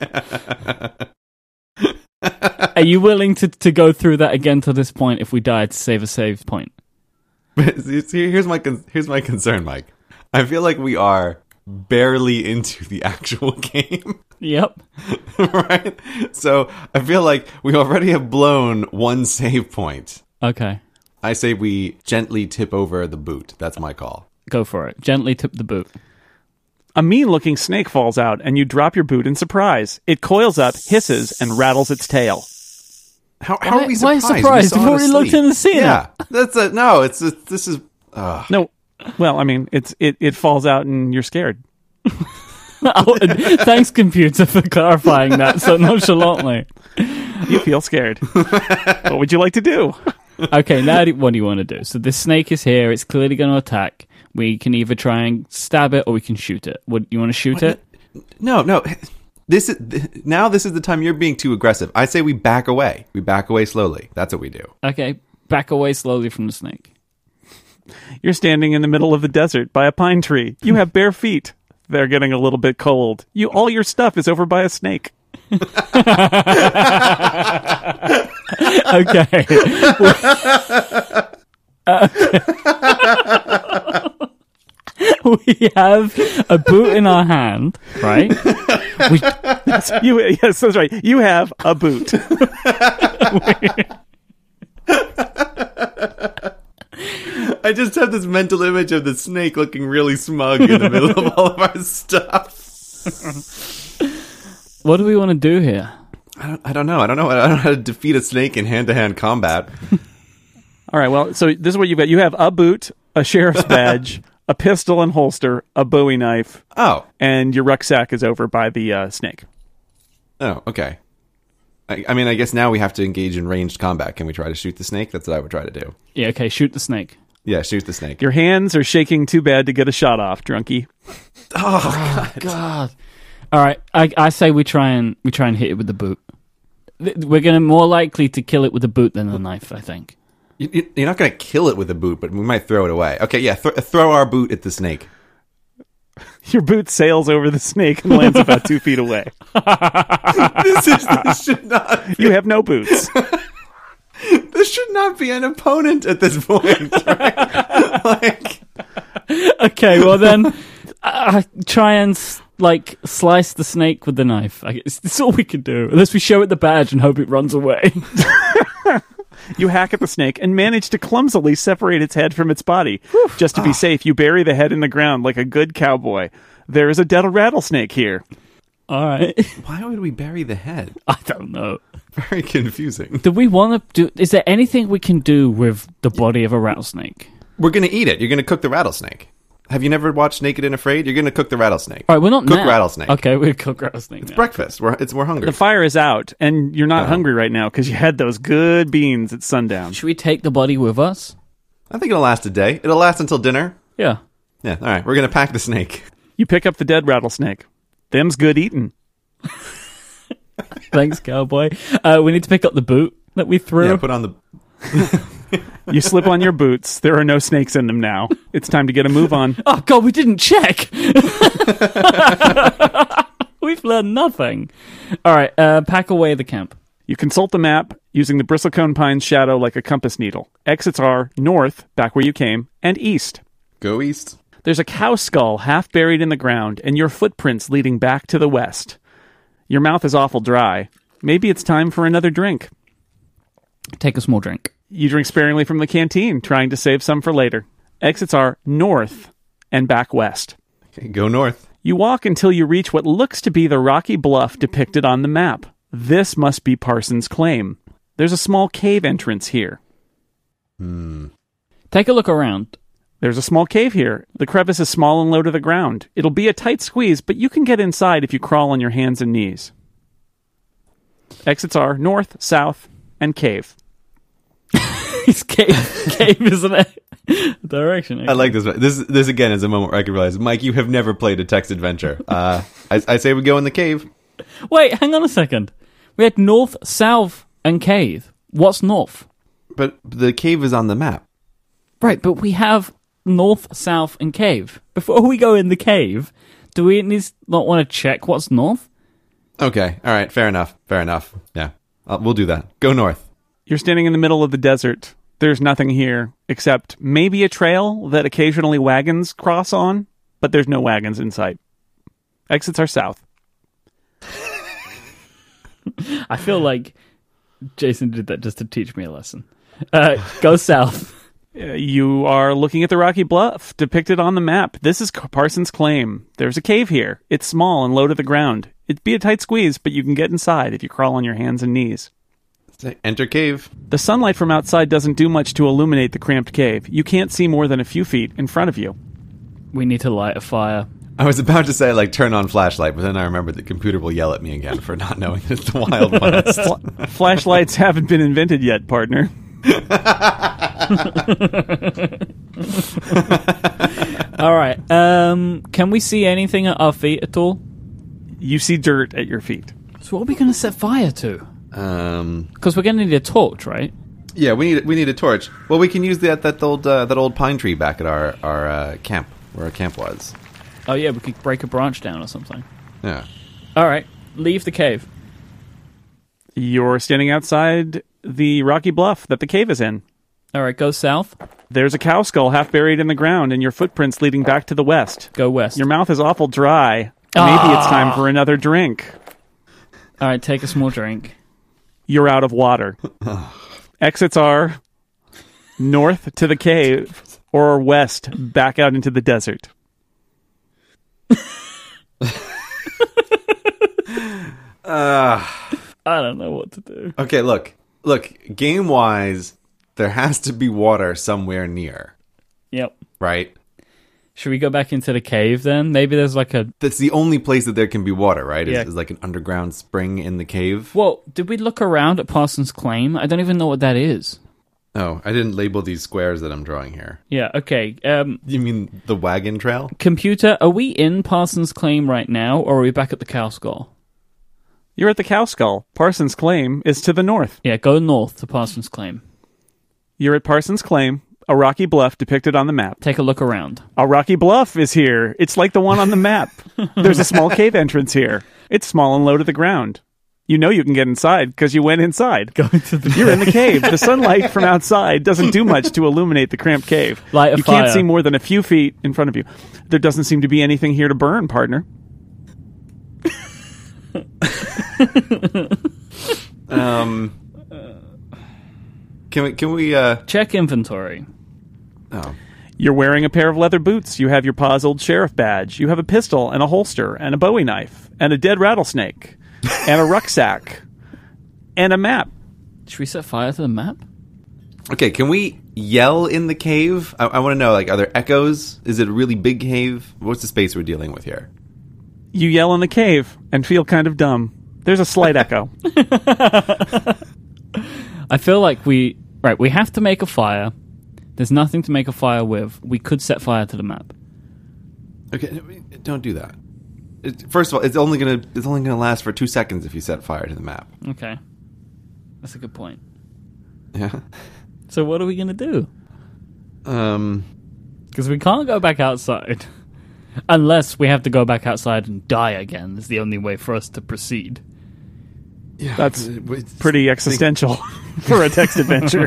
Are you willing to go through that again to this point if we die to save a save point? Here's my concern, Mike. I feel like we are barely into the actual game. Yep. Right? So I feel like we already have blown one save point. Okay. I say we gently tip over the boot. That's my call. Go for it. Gently tip the boot. A mean-looking snake falls out, and you drop your boot in surprise. It coils up, hisses, and rattles its tail. How Why- are we why surprised? surprised? We saw You've it already looked asleep. in and seen it. Yeah, that's a no. This is. No, well, I mean, it falls out, and you're scared. Oh, and thanks, computer, for clarifying that so nonchalantly. You feel scared. What would you like to do? Okay, now what do you want to do? So this snake is here. It's clearly going to attack. We can either try and stab it or we can shoot it. What you want to shoot it? No. This is the time you're being too aggressive. I say we back away. We back away slowly. That's what we do. Okay, back away slowly from the snake. You're standing in the middle of the desert by a pine tree. You have bare feet. They're getting a little bit cold. All your stuff is over by a snake. Okay. We have a boot in our hand, right? Yes, that's right. You have a boot. I just have this mental image of the snake looking really smug in the middle of all of our stuff. What do we want to do here? I don't know. I don't know how to defeat a snake in hand-to-hand combat. All right, well, so this is what you've got. You have a boot, a sheriff's badge, a pistol and holster, a Bowie knife, Oh, and your rucksack is over by the snake. okay. I mean, I guess now we have to engage in ranged combat. Can we try to shoot the snake? That's what I would try to do. Yeah, okay, shoot the snake. Yeah, shoot the snake. Your hands are shaking too bad to get a shot off, Drunky. Oh, God. All right, I say we try and hit it with the boot. We're going to more likely to kill it with the boot than the knife, I think. You're not going to kill it with a boot, but we might throw it away. Okay, yeah, throw our boot at the snake. Your boot sails over the snake and lands about 2 feet away. This should not. You have no boots. This should not be an opponent at this point. Right? Like, Okay, well then, try and slice the snake with the knife. I guess that's all we can do, unless we show it the badge and hope it runs away. You hack at the snake and manage to clumsily separate its head from its body. Just to be safe, you bury the head in the ground like a good cowboy. There is a dead rattlesnake here. All right. why would we bury the head? I don't know. Very confusing. Do we want to do? Is there anything we can do with the body of a rattlesnake? We're going to eat it. You're going to cook the rattlesnake. Have you never watched Naked and Afraid? You're going to cook the rattlesnake. All right, we're not cook now. rattlesnake. Okay, we'll cook rattlesnake. It's now. breakfast. We're hungry. The fire is out, and you're not hungry right now because you had those good beans at sundown. Should we take the body with us? I think it'll last a day. It'll last until dinner. Yeah. Yeah. All right. We're going to pack the snake. You pick up the dead rattlesnake. Them's good eating. Thanks, cowboy. We need to pick up the boot that we threw. Yeah. Put on the. You slip on your boots. There are no snakes in them now. It's time to get a move on. Oh, God, we didn't check. We've learned nothing. All right, pack away the camp. You consult the map using the bristlecone pine's shadow like a compass needle. Exits are north, back where you came, and east. Go east. There's a cow skull half buried in the ground and your footprints leading back to the west. Your mouth is awful dry. Maybe it's time for another drink. Take a small drink. You drink sparingly from the canteen, trying to save some for later. Exits are north and back west. Okay, go north. You walk until you reach what looks to be the rocky bluff depicted on the map. This must be Parsons' claim. There's a small cave entrance here. Take a look around. There's a small cave here. The crevice is small and low to the ground. It'll be a tight squeeze, but you can get inside if you crawl on your hands and knees. Exits are north, south, and cave. It's cave, isn't it? Direction. Okay. I like this. This again is a moment where I can realize, Mike, you have never played a text adventure. I say we go in the cave. Wait, hang on a second. We had north, south, and cave. What's north? But the cave is on the map. Right, but we have north, south, and cave. Before we go in the cave, do we not want to check what's north? Okay. All right. Fair enough. Yeah. We'll do that. Go north. You're standing in the middle of the desert. There's nothing here except maybe a trail that occasionally wagons cross on, but there's no wagons in sight. Exits are south. I feel like Jason did that just to teach me a lesson. Go south. You are looking at the rocky bluff depicted on the map. This is Parsons' claim. There's a cave here. It's small and low to the ground. It'd be a tight squeeze, but you can get inside if you crawl on your hands and knees. Enter cave. The sunlight from outside doesn't do much to illuminate the cramped cave. You can't see more than a few feet in front of you. We need to light a fire. I was about to say, turn on flashlight, but then I remembered the computer will yell at me again for not knowing it's the Wild West. Flashlights haven't been invented yet, partner. All right. Can we see anything at our feet at all? You see dirt at your feet. So what are we going to set fire to? Because we're going to need a torch, right? Yeah, we need a torch. Well, we can use that old pine tree back at our camp, where our camp was. Oh yeah, we could break a branch down or something. Yeah. All right, leave the cave. You're standing outside the rocky bluff that the cave is in. All right, go south. There's a cow skull half buried in the ground and your footprints leading back to the west. Go west. Your mouth is awful dry. Maybe it's time for another drink. All right, take a small drink. You're out of water. Exits are north to the cave or west back out into the desert. I don't know what to do. Okay, look. Game-wise, there has to be water somewhere near, Yep. right? Should we go back into the cave then? Maybe there's like a... That's the only place that there can be water, right? Yeah. Is like an underground spring in the cave. Well, did we look around at Parsons Claim? I don't even know what that is. Oh, I didn't label these squares that I'm drawing here. Yeah, okay. You mean the wagon trail? Computer, are we in Parsons Claim right now, or are we back at the Cow Skull? You're at the Cow Skull. Parsons Claim is to the north. Yeah, go north to Parsons Claim. You're at Parsons Claim, a rocky bluff depicted on the map. Take a look around. A rocky bluff is here. It's like the one on the map. There's a small cave entrance here. It's small and low to the ground. You know you can get inside because you went inside. You're in the cave. The sunlight from outside doesn't do much to illuminate the cramped cave. Light a You fire. can't see more than a few feet in front of you. There doesn't seem to be anything here to burn, partner. Can we Check inventory. oh. You're wearing a pair of leather boots. You have your pa's old sheriff badge. You have a pistol and a holster and a Bowie knife and a dead rattlesnake and a rucksack and a map. Should we set fire to the map? Okay, can we yell in the cave? I want to know, like, are there echoes? Is it a really big cave? What's the space we're dealing with here? You yell in the cave and feel kind of dumb. There's a slight echo. I feel like we have to make a fire. There's nothing to make a fire with. We could set fire to the map. Okay, don't do that. First of all, it's only gonna last for 2 seconds if you set fire to the map. Okay. That's a good point. Yeah. So what are we going to do? Um. Because we can't go back outside. Unless we have to go back outside and die again. Is the only way for us to proceed. Yeah, That's pretty existential for a text adventure.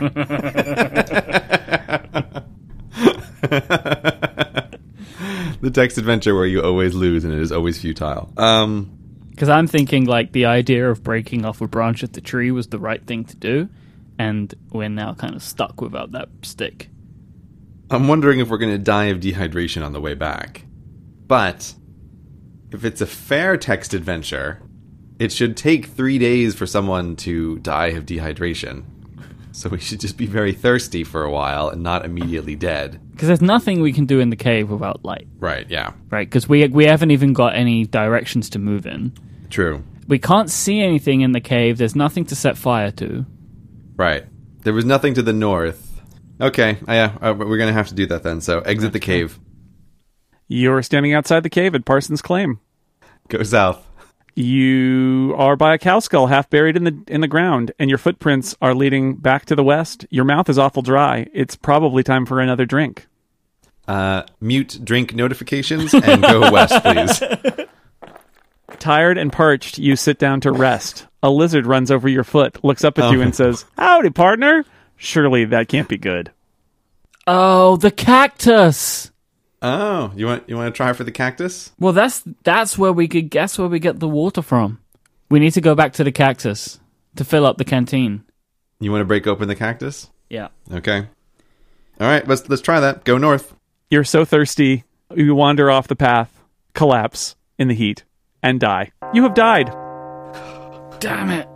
The text adventure where you always lose and it is always futile. Because I'm thinking like the idea of breaking off a branch of the tree was the right thing to do. And we're now kind of stuck without that stick. I'm wondering if we're going to die of dehydration on the way back. But if it's a fair text adventure, it should take 3 days for someone to die of dehydration. So we should just be very thirsty for a while and not immediately dead. Because there's nothing we can do in the cave without light. Right, yeah. Right, because we haven't even got any directions to move in. True. We can't see anything in the cave. There's nothing to set fire to. Right. There was nothing to the north. Okay, yeah, we're going to have to do that then. So exit the cave. You're standing outside the cave at Parsons Claim. Go south. You are by a cow skull half buried in the ground, and your footprints are leading back to the west. Your mouth is awful dry. It's probably time for another drink. Mute drink notifications and go west, please. Tired and parched, you sit down to rest. A lizard runs over your foot, looks up at you and says, "Howdy, partner." Surely that can't be good. Oh, the cactus! Oh, you want to try for the cactus? Well, that's where we could guess where we get the water from. We need to go back to the cactus to fill up the canteen. You want to break open the cactus? Yeah. Okay. All right, let's try that. Go north. You're so thirsty, you wander off the path, collapse in the heat, and die. You have died. Damn it.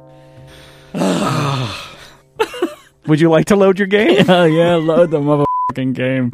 Would you like to load your game? Oh, yeah, load the motherfucking game.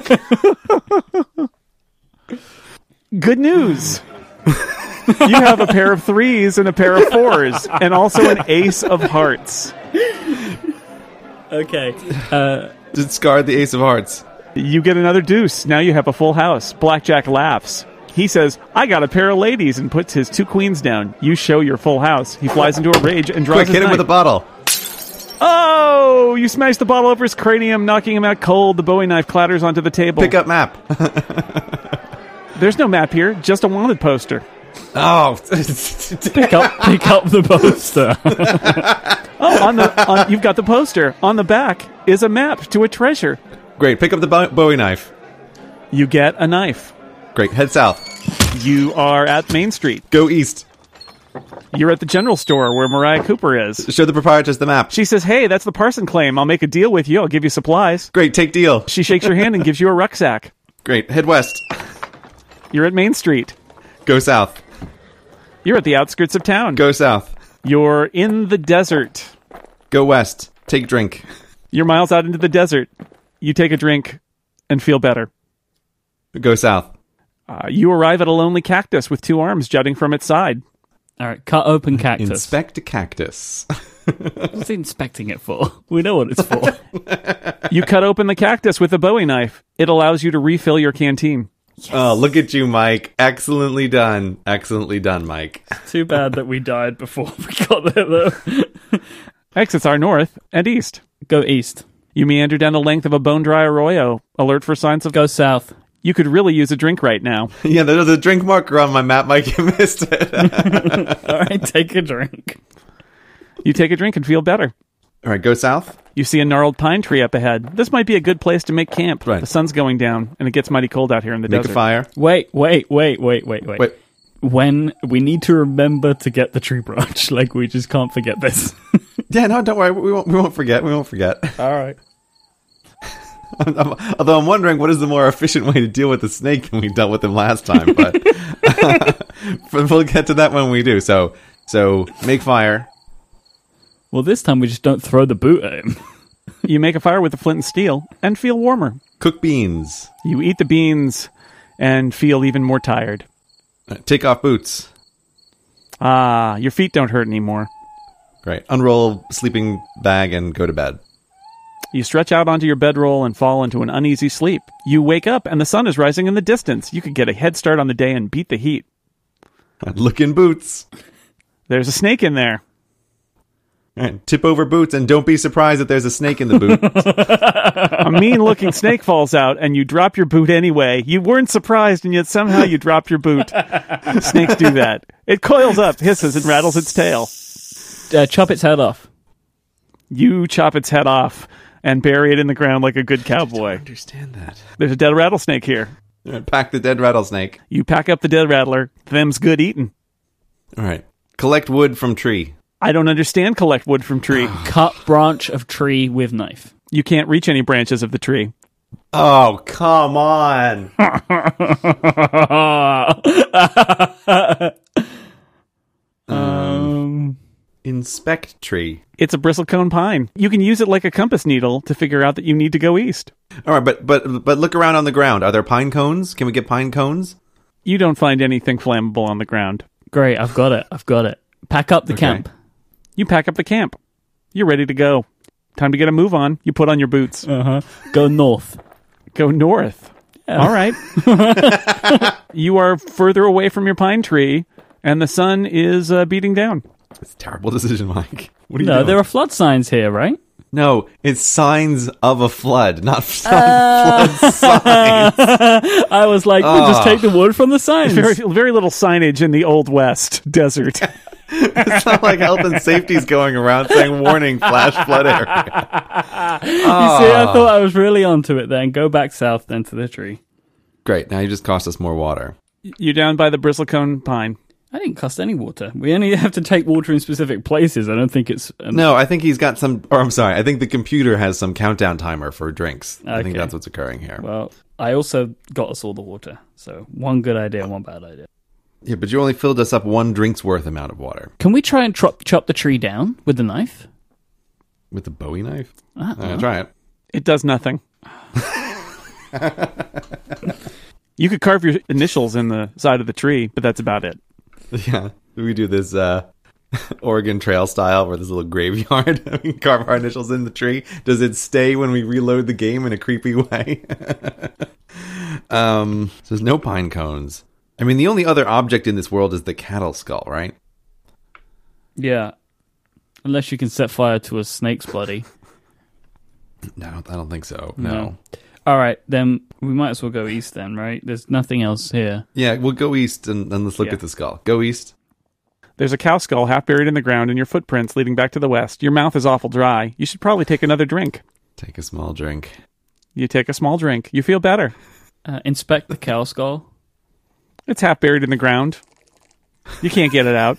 Good news. You have a pair of 3s and a pair of 4s, and also an ace of hearts. Okay. Discard the ace of hearts. You get another deuce. Now you have a full house. Blackjack laughs. He says, "I got a pair of ladies," and puts his 2 queens down. You show your full house. He flies into a rage and draws Quick, his hit him knife. with a bottle. Oh! You smash the bottle over his cranium, knocking him out cold. The Bowie knife clatters onto the table. Pick up map. There's no map here, just a wanted poster. Oh. Pick up the poster. Oh, you've got the poster. On the back is a map to a treasure. Great, pick up the Bowie knife. You get a knife. Great, head south. You are at Main Street. Go east. You're at the general store where Mariah Cooper is. Show the proprietress the map. She says, "Hey, that's the Parson claim. I'll make a deal with you. I'll give you supplies." Great, take deal. She shakes your hand and gives you a rucksack. Great, head west. You're at Main Street. Go south. You're at the outskirts of town. Go south. You're in the desert. Go west. Take drink. You're miles out into the desert. You take a drink and feel better. Go south. You arrive at a lonely cactus with two arms jutting from its side. All right, cut open cactus. Inspect a cactus. What's he inspecting it for? We know what it's for. You cut open the cactus with a Bowie knife. It allows you to refill your canteen. Yes. Oh, look at you, Mike. Excellently done. Excellently done, Mike. Too bad that we died before we got there, though. Exits are north and east. Go east. You meander down the length of a bone-dry arroyo, alert for signs of... Go south. You could really use a drink right now. Yeah, there's a drink marker on my map, Mike. You missed it. All right, take a drink. You take a drink and feel better. All right, go south. You see a gnarled pine tree up ahead. This might be a good place to make camp. Right. The sun's going down, and it gets mighty cold out here in the Make desert. a fire. Wait. Wait. When we need to remember to get the tree branch, like we just can't forget this. Yeah, no, don't worry. We won't forget. We won't forget. All right. Although I'm wondering what is the more efficient way to deal with the snake than we dealt with him last time. But we'll get to that when we do. So make fire. Well, this time we just don't throw the boot at him. You make a fire with the flint and steel and feel warmer. Cook beans. You eat the beans and feel even more tired. Take off boots. Your feet don't hurt anymore. Great. Unroll sleeping bag and go to bed. You stretch out onto your bedroll and fall into an uneasy sleep. You wake up and the sun is rising in the distance. You could get a head start on the day and beat the heat. Look in boots. There's a snake in there. All right, tip over boots and don't be surprised that there's a snake in the boot. A mean-looking snake falls out and you drop your boot anyway. You weren't surprised and yet somehow you dropped your boot. Snakes do that. It coils up, hisses, and rattles its tail. Chop its head off. You chop its head off and bury it in the ground like a good cowboy. I understand that. There's a dead rattlesnake here. All right, pack the dead rattlesnake. You pack up the dead rattler. Them's good eating. All right. Collect wood from tree. I don't understand collect wood from tree. Cut branch of tree with knife. You can't reach any branches of the tree. Oh, come on. Inspect tree. It's a bristlecone pine. You can use it like a compass needle to figure out that you need to go east. All right, but look around on the ground. Are there pine cones? Can we get pine cones? You don't find anything flammable on the ground. Great, I've got it. Pack up the camp. You pack up the camp. You're ready to go. Time to get a move on. You put on your boots. Go north. Go north. Yeah. All right. You are further away from your pine tree, and the sun is beating down. It's a terrible decision, Mike. What are you No, doing? there are flood signs here, right? No, it's signs of a flood, not flood signs. I was like, we'll just take the wood from the signs. Very little signage in the Old West desert. It's not like health and safety's going around saying warning, flash flood area. You see, I thought I was really onto it then. Go back south then to the tree. Great, now you just cost us more water. You're down by the bristlecone pine. I didn't cost any water. We only have to take water in specific places. I don't think it's... No, I think he's got some... Or I'm sorry, I think the computer has some countdown timer for drinks. I think Okay. that's what's occurring here. Well, I also got us all the water. So one good idea, one bad idea. Yeah, but you only filled us up one drink's worth amount of water. Can we try and chop the tree down with the knife? With the Bowie knife? Uh-huh. Try it. It does nothing. You could carve your initials in the side of the tree, but that's about it. Yeah, we do this Oregon Trail style where there's a little graveyard. We carve our initials in the tree. Does it stay when we reload the game in a creepy way? So there's no pine cones. I mean, the only other object in this world is the cattle skull, right? Yeah. Unless you can set fire to a snake's body. No, I don't think so. No. All right, then we might as well go east then, right? There's nothing else here. Yeah, we'll go east and let's look at the skull. Go east. There's a cow skull half buried in the ground and your footprints leading back to the west. Your mouth is awful dry. You should probably take another drink. Take a small drink. You take a small drink. You feel better. Inspect the cow skull. It's half buried in the ground. You can't get it out.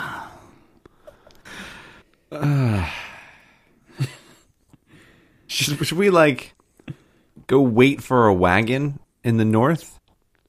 Should we, like, go wait for a wagon in the north?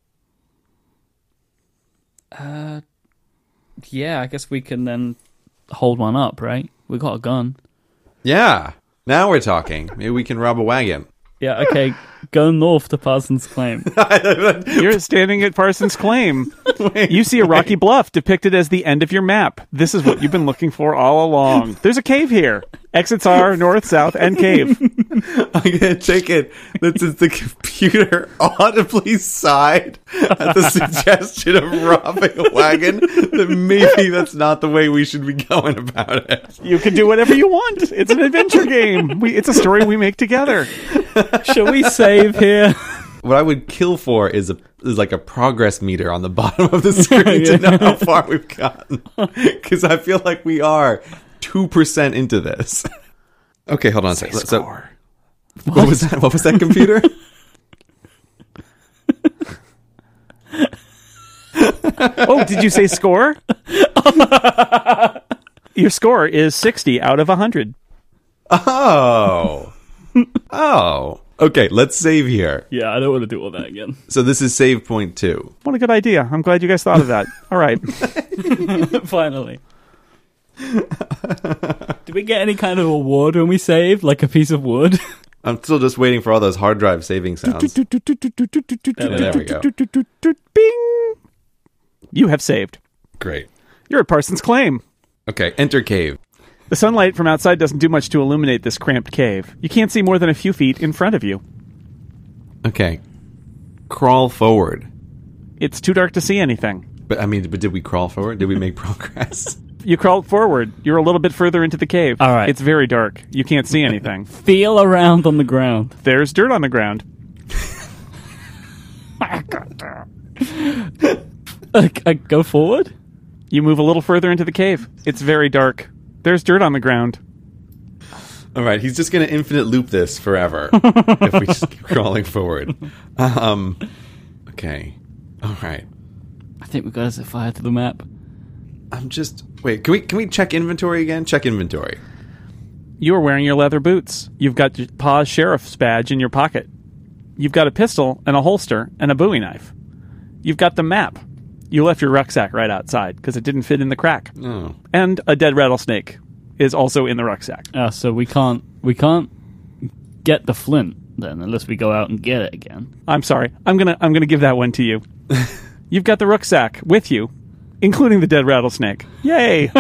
Yeah, I guess we can then hold one up, right? We got a gun. Yeah. Now we're talking. Maybe we can rob a wagon. Yeah, okay. Go north to Parsons Claim. You're standing at Parsons Claim. You see a rocky bluff depicted as the end of your map. This is what you've been looking for all along. There's a cave here. Exits are north, south, and cave. I'm gonna take it that since the computer audibly sighed at the suggestion of robbing a wagon, that maybe that's not the way we should be going about it. You can do whatever you want. It's an adventure game. It's a story we make together. Shall we save here? What I would kill for is like a progress meter on the bottom of the screen to know how far we've gotten, because I feel like we are 2% into this. Okay, hold on a second. So, what was that? What was that computer? Oh, did you say score? Your score is 60 out of 100. Oh. Oh. Okay, let's save here. Yeah, I don't want to do all that again. So this is save point 2. What a good idea. I'm glad you guys thought of that. All right. Finally. Did we get any kind of award when we saved? Like a piece of wood? I'm still just waiting for all those hard drive saving sounds. There we go. Bing! You have saved. Great. You're at Parsons Claim. Okay, enter cave. The sunlight from outside doesn't do much to illuminate this cramped cave. You can't see more than a few feet in front of you. Okay. Crawl forward. It's too dark to see anything. But did we crawl forward? Did we make progress? You crawled forward. You're a little bit further into the cave. All right. It's very dark. You can't see anything. Feel around on the ground. There's dirt on the ground. Go forward? You move a little further into the cave. It's very dark. There's dirt on the ground. All right, he's just going to infinite loop this forever if we just keep crawling forward. Okay. All right. I think we've got to set fire to the map. Wait, can we check inventory again? Check inventory. You are wearing your leather boots. You've got your Pa's sheriff's badge in your pocket. You've got a pistol and a holster and a Bowie knife. You've got the map. You left your rucksack right outside because it didn't fit in the crack. Oh. And a dead rattlesnake is also in the rucksack. So we can't get the flint then unless we go out and get it again. I'm sorry. I'm gonna give that one to you. You've got the rucksack with you, including the dead rattlesnake. Yay!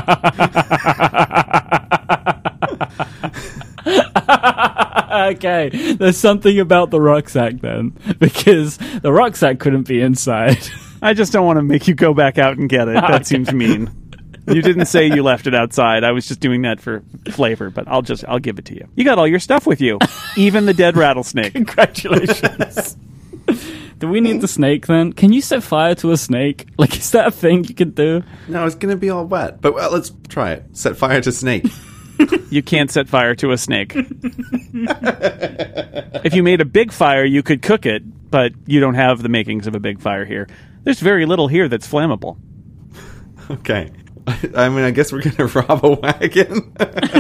Okay, there's something about the rucksack then, because the rucksack couldn't be inside. I just don't want to make you go back out and get it. That seems mean. You didn't say you left it outside. I was just doing that for flavor, but I'll give it to you. You got all your stuff with you, even the dead rattlesnake. Congratulations. Do we need the snake then? Can you set fire to a snake? Like, is that a thing you can do? No, it's going to be all wet. But let's try it. Set fire to snake. You can't set fire to a snake. If you made a big fire, you could cook it, but you don't have the makings of a big fire here. There's very little here that's flammable. Okay. I guess we're going to rob a wagon.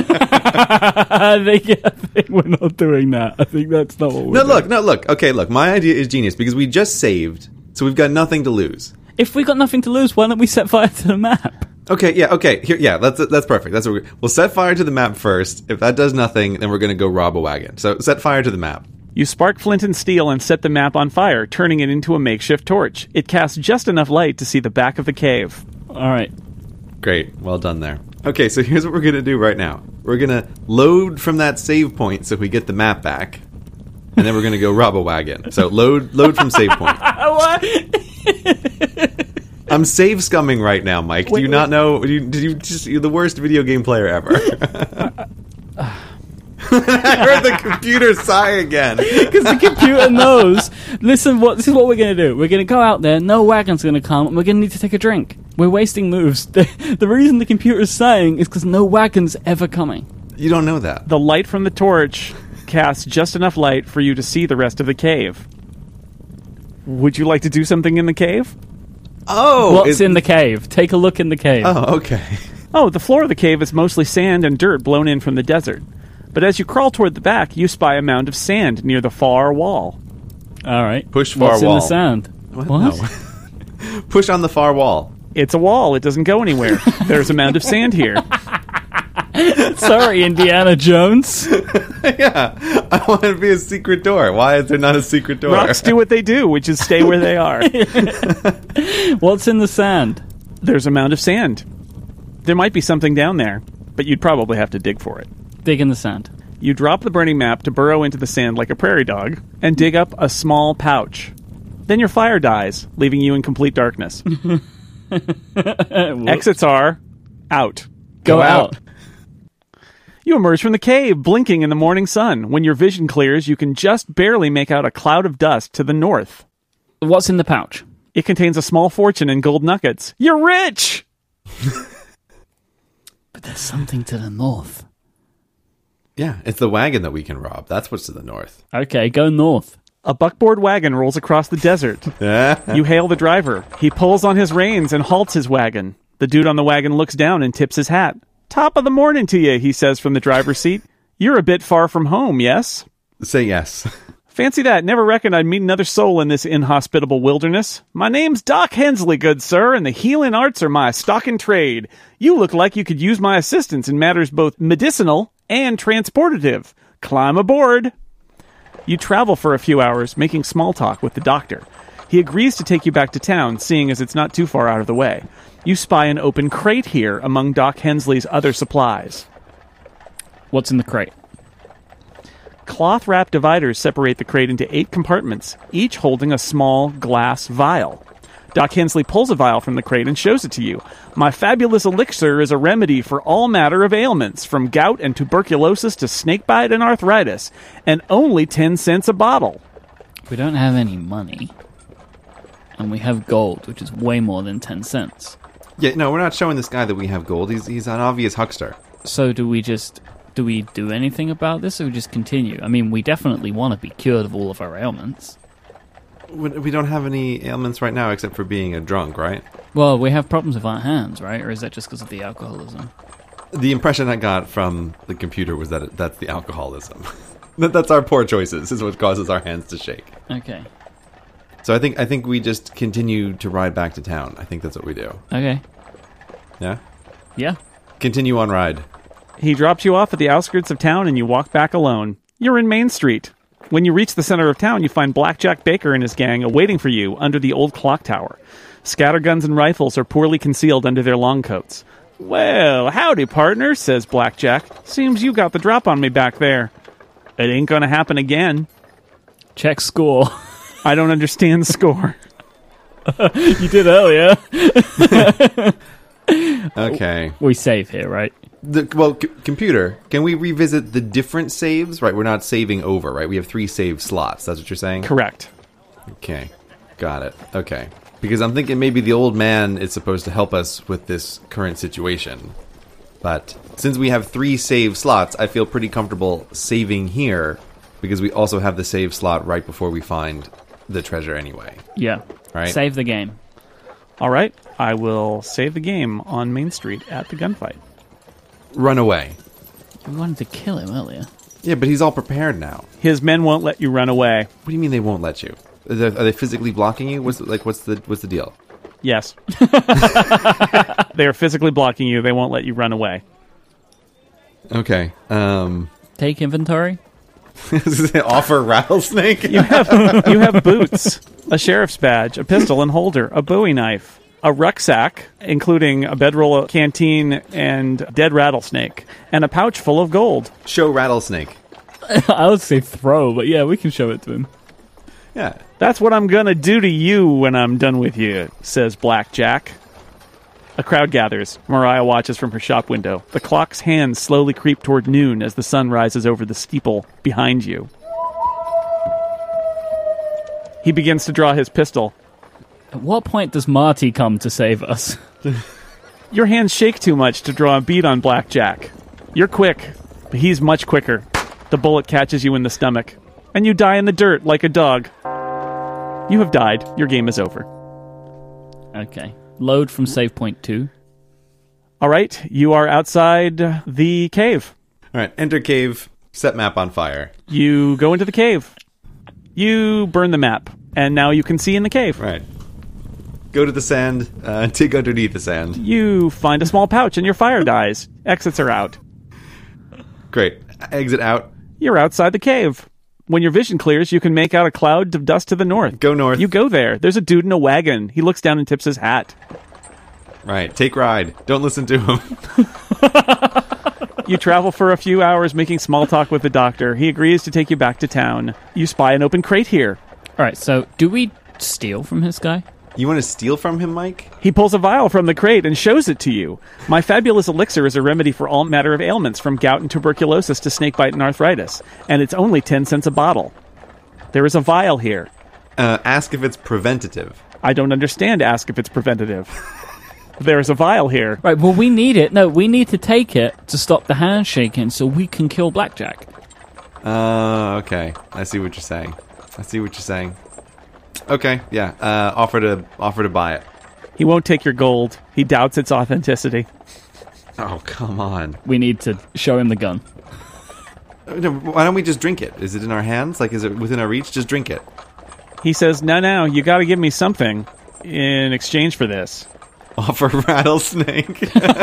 I think we're not doing that. I think that's not what we're doing. Look. Okay, look. My idea is genius because we just saved, so we've got nothing to lose. If we got nothing to lose, why don't we set fire to the map? Okay. Here, that's perfect. That's what we'll set fire to the map first. If that does nothing, then we're going to go rob a wagon. So set fire to the map. You spark flint and steel and set the map on fire, turning it into a makeshift torch. It casts just enough light to see the back of the cave. All right. Great. Well done there. Okay, so here's what we're going to do right now. We're going to load from that save point so we get the map back. And then we're going to go rob a wagon. So load from save point. What? I'm save scumming right now, Mike. Do you not know? You're the worst video game player ever. I heard the computer sigh again. Because the computer knows. Listen, this is what we're going to do. We're going to go out there, no wagon's going to come, and we're going to need to take a drink. We're wasting moves. The reason the computer's sighing is because no wagon's ever coming. You don't know that. The light from the torch casts just enough light for you to see the rest of the cave. Would you like to do something in the cave? Oh! What's in the cave? Take a look in the cave. Oh, okay. Oh, the floor of the cave is mostly sand and dirt blown in from the desert. But as you crawl toward the back, you spy a mound of sand near the far wall. All right. Push far What's wall. in the sand? What? No. Push on the far wall. It's a wall. It doesn't go anywhere. There's a mound of sand here. Sorry, Indiana Jones. Yeah, I want to be a secret door. Why is there not a secret door? Rocks do what they do, which is stay where they are. What's in the sand? There's a mound of sand. There might be something down there, but you'd probably have to dig for it. Dig in the sand. You drop the burning map to burrow into the sand like a prairie dog and dig up a small pouch. Then your fire dies, leaving you in complete darkness. Exits are out. Go out. You emerge from the cave, blinking in the morning sun. When your vision clears, you can just barely make out a cloud of dust to the north. What's in the pouch? It contains a small fortune in gold nuggets. You're rich! But there's something to the north. Yeah, it's the wagon that we can rob. That's what's to the north. Okay, go north. A buckboard wagon rolls across the desert. You hail the driver. He pulls on his reins and halts his wagon. The dude on the wagon looks down and tips his hat. Top of the morning to you, he says from the driver's seat. You're a bit far from home, yes? Say yes. Fancy that. Never reckoned I'd meet another soul in this inhospitable wilderness. My name's Doc Hensley, good sir, and the healing arts are my stock in trade. You look like you could use my assistance in matters both medicinal and transportative. Climb aboard. You travel for a few hours, making small talk with the doctor. He agrees to take you back to town, seeing as it's not too far out of the way. You spy an open crate here among Doc Hensley's other supplies. What's in the crate? Cloth-wrapped dividers separate the crate into 8 compartments, each holding a small glass vial. Doc Hensley pulls a vial from the crate and shows it to you. My fabulous elixir is a remedy for all matter of ailments, from gout and tuberculosis to snakebite and arthritis, and only 10 cents a bottle. We don't have any money. And we have gold, which is way more than 10 cents. Yeah, no, we're not showing this guy that we have gold. He's an obvious huckster. So do we do anything about this, or we just continue? I mean, we definitely want to be cured of all of our ailments. We don't have any ailments right now except for being a drunk, right? Well, we have problems with our hands, right? Or is that just because of the alcoholism? The impression I got from the computer was that that's the alcoholism. That's our poor choices is what causes our hands to shake. Okay. So I think we just continue to ride back to town. I think that's what we do. Okay. Yeah? Yeah. Continue on ride. He drops you off at the outskirts of town and you walk back alone. You're in Main Street. When you reach the center of town, you find Blackjack Baker and his gang awaiting for you under the old clock tower. Scatterguns and rifles are poorly concealed under their long coats. Well, howdy, partner, says Blackjack. Seems you got the drop on me back there. It ain't gonna happen again. Check score. I don't understand the score. You did earlier. Okay. We save here, right? Computer, can we revisit the different saves? Right, we're not saving over, right? We have 3 save slots. That's what you're saying? Correct. Okay, got it. Okay. Because I'm thinking maybe the old man is supposed to help us with this current situation. But since we have 3 save slots, I feel pretty comfortable saving here because we also have the save slot right before we find the treasure anyway. Yeah. Right? Save the game. All right, I will save the game on Main Street at the gunfight. Run away. We wanted to kill him earlier. Yeah, but he's all prepared now. His men won't let you run away. What do you mean they won't let you? Are they physically blocking you? What's the deal? Yes. They are physically blocking you. They won't let you run away. Okay. Take inventory? Offer rattlesnake? You have boots, a sheriff's badge, a pistol and holder, a Bowie knife, a rucksack, including a bedroll, a canteen, and dead rattlesnake, and a pouch full of gold. Show rattlesnake. I would say throw, but yeah, we can show it to him. Yeah. That's what I'm gonna do to you when I'm done with you, says Blackjack. A crowd gathers. Mariah watches from her shop window. The clock's hands slowly creep toward noon as the sun rises over the steeple behind you. He begins to draw his pistol. At what point does Marty come to save us? Your hands shake too much to draw a bead on Blackjack. You're quick, but he's much quicker. The bullet catches you in the stomach, and you die in the dirt like a dog. You have died. Your game is over. Okay. Load from save point 2. All right, you are outside the cave. All right, enter cave, set map on fire. You go into the cave. You burn the map, and now you can see in the cave. Right. Go to the sand, dig underneath the sand. You find a small pouch, and your fire dies. Exits are out. Great. Exit out. You're outside the cave. When your vision clears, you can make out a cloud of dust to the north. Go north. You go there. There's a dude in a wagon. He looks down and tips his hat. Right. Take ride. Don't listen to him. You travel for a few hours making small talk with the doctor. He agrees to take you back to town. You spy an open crate here. All right, so do we steal from this guy? You want to steal from him, Mike? He pulls a vial from the crate and shows it to you. My fabulous elixir is a remedy for all manner of ailments, from gout and tuberculosis to snakebite and arthritis, and it's only 10 cents a bottle. There is a vial here. Ask if it's preventative. I don't understand. Ask if it's preventative. There is a vial here. Right, well, we need it. No, we need to take it to stop the handshaking so we can kill Blackjack. Okay. I see what you're saying. Okay, yeah. Offer to buy it. He won't take your gold. He doubts its authenticity. Oh, come on. We need to show him the gun. Why don't we just drink it? Is it in our hands? Like, is it within our reach? Just drink it. He says, no, you gotta give me something in exchange for this. Offer rattlesnake.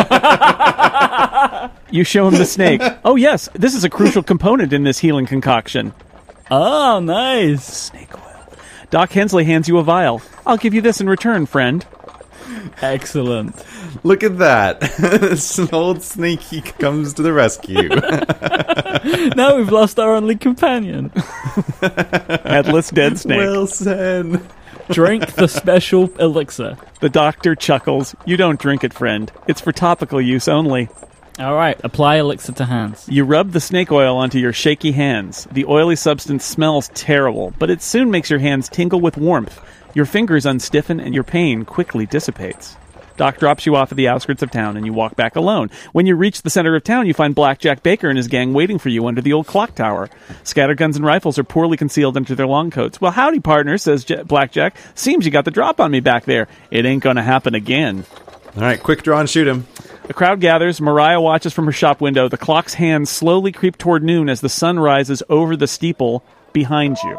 You show him the snake. Oh, yes, this is a crucial component in this healing concoction. Oh, nice. Snake oil. Doc Hensley hands you a vial. I'll give you this in return, friend. Excellent. Look at that. This old snakey comes to the rescue. Now we've lost our only companion. Headless dead snake. Wilson. Drink the special elixir. The doctor chuckles. You don't drink it, friend. It's for topical use only. All right, apply elixir to hands. You rub the snake oil onto your shaky hands. The oily substance smells terrible, but it soon makes your hands tingle with warmth. Your fingers unstiffen and your pain quickly dissipates. Doc drops you off at the outskirts of town and you walk back alone. When you reach the center of town, you find Blackjack Baker and his gang waiting for you under the old clock tower. Scatterguns and rifles are poorly concealed under their long coats. Well, howdy, partner, says Blackjack. Seems you got the drop on me back there. It ain't gonna happen again. All right, quick draw and shoot him. A crowd gathers. Mariah watches from her shop window. The clock's hands slowly creep toward noon as the sun rises over the steeple behind you.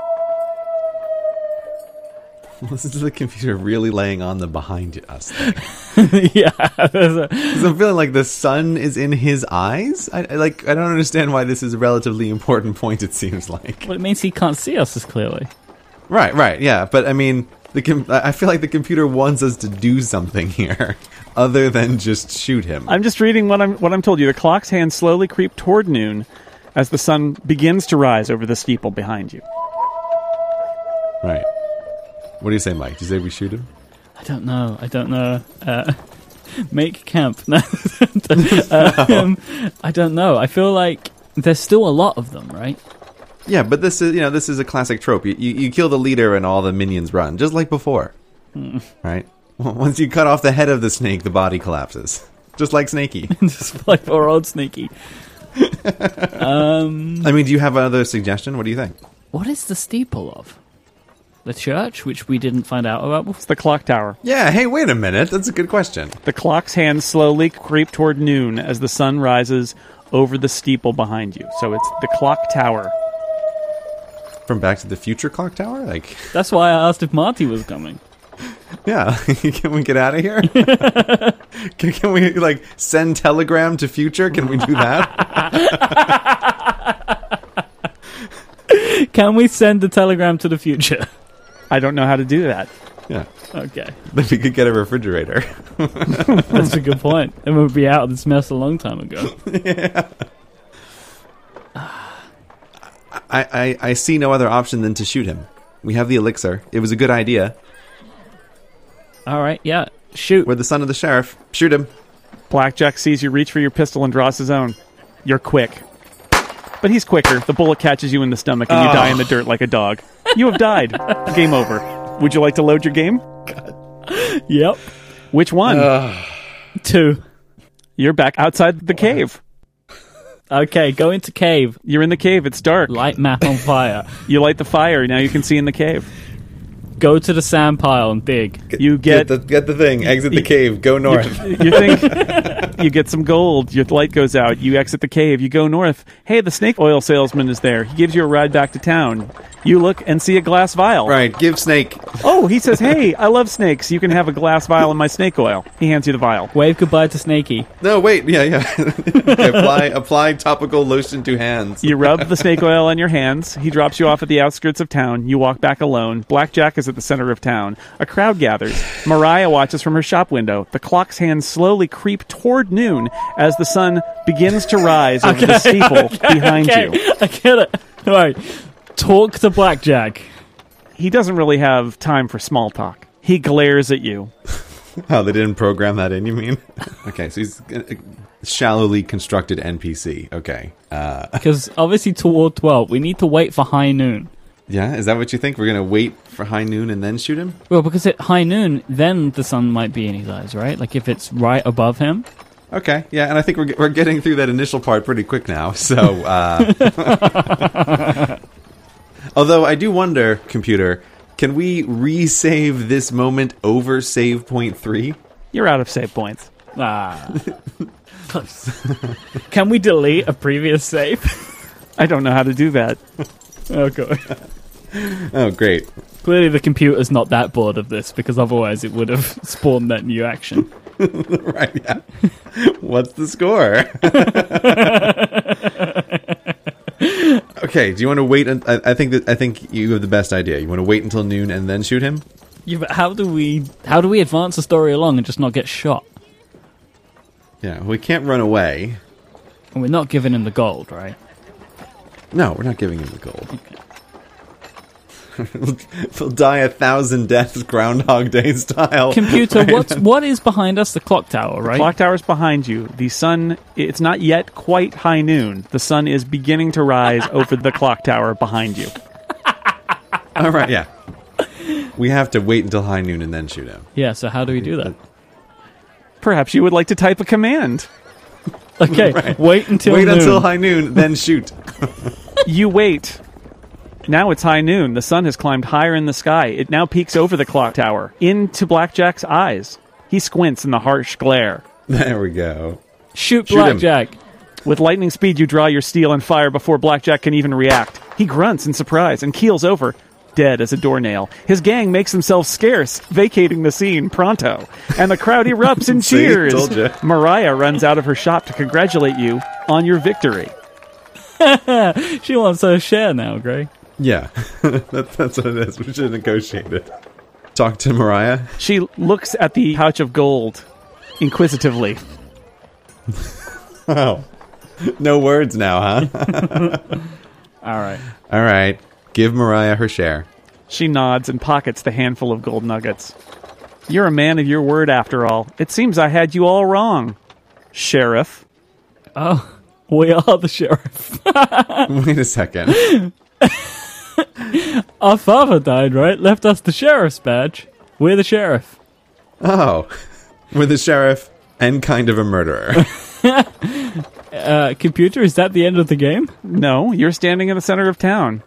Listen to the computer really laying on the behind us thing. Yeah. 'Cause I'm feeling like the sun is in his eyes. I don't understand why this is a relatively important point, it seems like. Well, it means he can't see us as clearly. Right, yeah. But, I mean, I feel like the computer wants us to do something here other than just shoot him. I'm just reading what I'm told you. The clock's hands slowly creep toward noon as the sun begins to rise over the steeple behind you. Right. What do you say, Mike? Do you say we shoot him? I don't know. Make camp. No. I don't know. I feel like there's still a lot of them, right? Yeah, but this is a classic trope. You kill the leader and all the minions run, just like before. Right? Once you cut off the head of the snake, the body collapses. Just like Snakey. Just like poor old Sneaky. I mean, do you have another suggestion? What do you think? What is the steeple of? The church, which we didn't find out about before? It's the clock tower. Yeah, hey, wait a minute. That's a good question. The clock's hands slowly creep toward noon as the sun rises over the steeple behind you. So it's the clock tower. From Back to the Future clock tower? Like, That's why I asked if Marty was coming. yeah. Can we get out of here? Can we, like, send telegram to future? Can we do that? Can we send a telegram to the future? I don't know how to do that. Yeah. Okay. Then we could get a refrigerator. That's a good point. And we'll be out of this mess a long time ago. Yeah. I see no other option than to shoot him. We have the elixir. It was a good idea. All right, yeah. Shoot. We're the son of the sheriff. Shoot him. Blackjack sees you reach for your pistol and draws his own. You're quick. But he's quicker. The bullet catches you in the stomach and you die in the dirt like a dog. You have died. Game over. Would you like to load your game? Yep. Which one? 2. You're back outside the cave. Okay, go into cave. You're in the cave. It's dark. Light map on fire. You light the fire. Now you can see in the cave. Go to the sand pile and dig. You get the thing. Exit the cave. Go north. You think You get some gold. Your light goes out. You exit the cave. You go north. Hey, the snake oil salesman is there. He gives you a ride back to town. You look and see a glass vial. Right, give Snake. Oh, he says, hey, I love snakes. You can have a glass vial of my snake oil. He hands you the vial. Wave goodbye to Snakey. No, wait, yeah. apply topical lotion to hands. You rub the snake oil on your hands. He drops you off at the outskirts of town. You walk back alone. Blackjack is at the center of town. A crowd gathers. Mariah watches from her shop window. The clock's hands slowly creep toward noon as the sun begins to rise over the steeple behind you. I get it. All right. Talk to Blackjack. He doesn't really have time for small talk. He glares at you. Oh, they didn't program that in, you mean? Okay, so he's a shallowly constructed NPC. Okay. Because obviously toward 12, we need to wait for high noon. Yeah, is that what you think? We're going to wait for high noon and then shoot him? Well, because at high noon, then the sun might be in his eyes, right? Like if it's right above him. Okay, yeah, and I think we're getting through that initial part pretty quick now, so... Although I do wonder, computer, can we resave this moment over save point 3? You're out of save points. Can we delete a previous save? I don't know how to do that. Okay. Oh, great. Clearly the computer's not that bored of this, because otherwise it would have spawned that new action. Right, yeah. What's the score? Okay, do you want to wait? I think you have the best idea. You want to wait until noon and then shoot him? Yeah, but how do we advance the story along and just not get shot? Yeah, we can't run away. And we're not giving him the gold, right? No, we're not giving him the gold. Okay. We'll die 1,000 deaths Groundhog Day style. Computer, what is behind us? The clock tower, right? The clock tower's behind you. The sun, it's not yet quite high noon. The sun is beginning to rise over the clock tower behind you. All right, yeah. We have to wait until high noon and then shoot him. Yeah, so how do we do that? Perhaps you would like to type a command. Okay, right. Wait until high noon, then shoot. You wait. Now it's high noon. The sun has climbed higher in the sky. It now peeks over the clock tower, into Blackjack's eyes. He squints in the harsh glare. There we go. Shoot Blackjack. With lightning speed, you draw your steel and fire before Blackjack can even react. He grunts in surprise and keels over, dead as a doornail. His gang makes themselves scarce, vacating the scene pronto. And the crowd erupts in cheers. Told ya. Mariah runs out of her shop to congratulate you on your victory. She wants her share now, Gray. Yeah, that's what it is. We should have negotiated. Talk to Mariah. She looks at the pouch of gold inquisitively. Oh, no words now, huh? All right. Give Mariah her share. She nods and pockets the handful of gold nuggets. You're a man of your word, after all. It seems I had you all wrong, Sheriff. Oh, we are the sheriff. Wait a second. Our father died, right? Left us the sheriff's badge. We're the sheriff. Oh, we're the sheriff and kind of a murderer. Computer, is that the end of the game? No, you're standing in the center of town.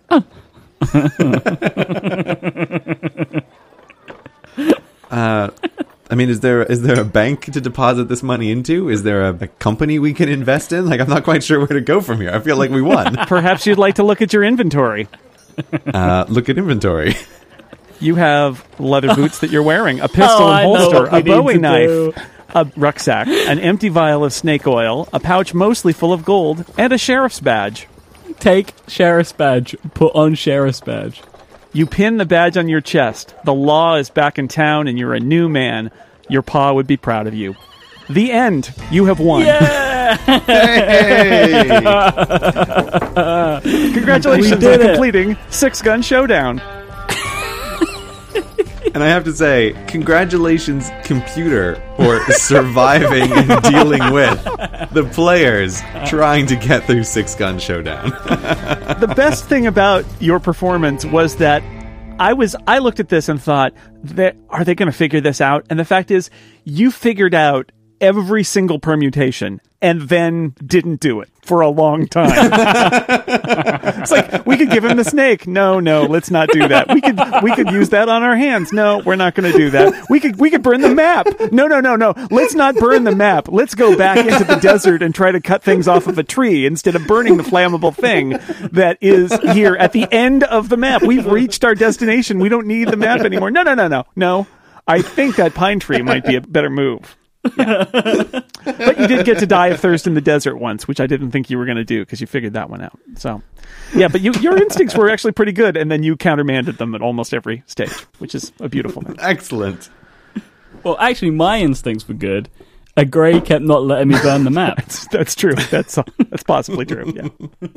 I mean, is there a bank to deposit this money into? Is there a company we can invest in? Like, I'm not quite sure where to go from here. I feel like we won. Perhaps you'd like to look at your inventory. Look at inventory. You have leather boots that you're wearing, a pistol and holster, a Bowie knife, a rucksack, an empty vial of snake oil, a pouch mostly full of gold, and a sheriff's badge. Take sheriff's badge. Put on sheriff's badge. You pin the badge on your chest. The law is back in town and you're a new man. Your pa would be proud of you. The end. You have won. Yeah! Hey! Congratulations on completing Six Gun Showdown. And I have to say, congratulations, computer, for surviving and dealing with the players trying to get through Six Gun Showdown. The best thing about your performance was that I looked at this and thought, are they going to figure this out? And the fact is, you figured out every single permutation and then didn't do it for a long time. It's like, we could give him the snake. No, let's not do that. We could use that on our hands. No, we're not going to do that. We could burn the map. No. Let's not burn the map. Let's go back into the desert and try to cut things off of a tree instead of burning the flammable thing that is here at the end of the map. We've reached our destination. We don't need the map anymore. No. I think that pine tree might be a better move. Yeah. But you did get to die of thirst in the desert once, which I didn't think you were going to do because you figured that one out. So, yeah, but your instincts were actually pretty good, and then you countermanded them at almost every stage, which is a beautiful thing. Excellent. Well, actually, my instincts were good. A Grey kept not letting me burn the map. That's true. That's possibly true, yeah.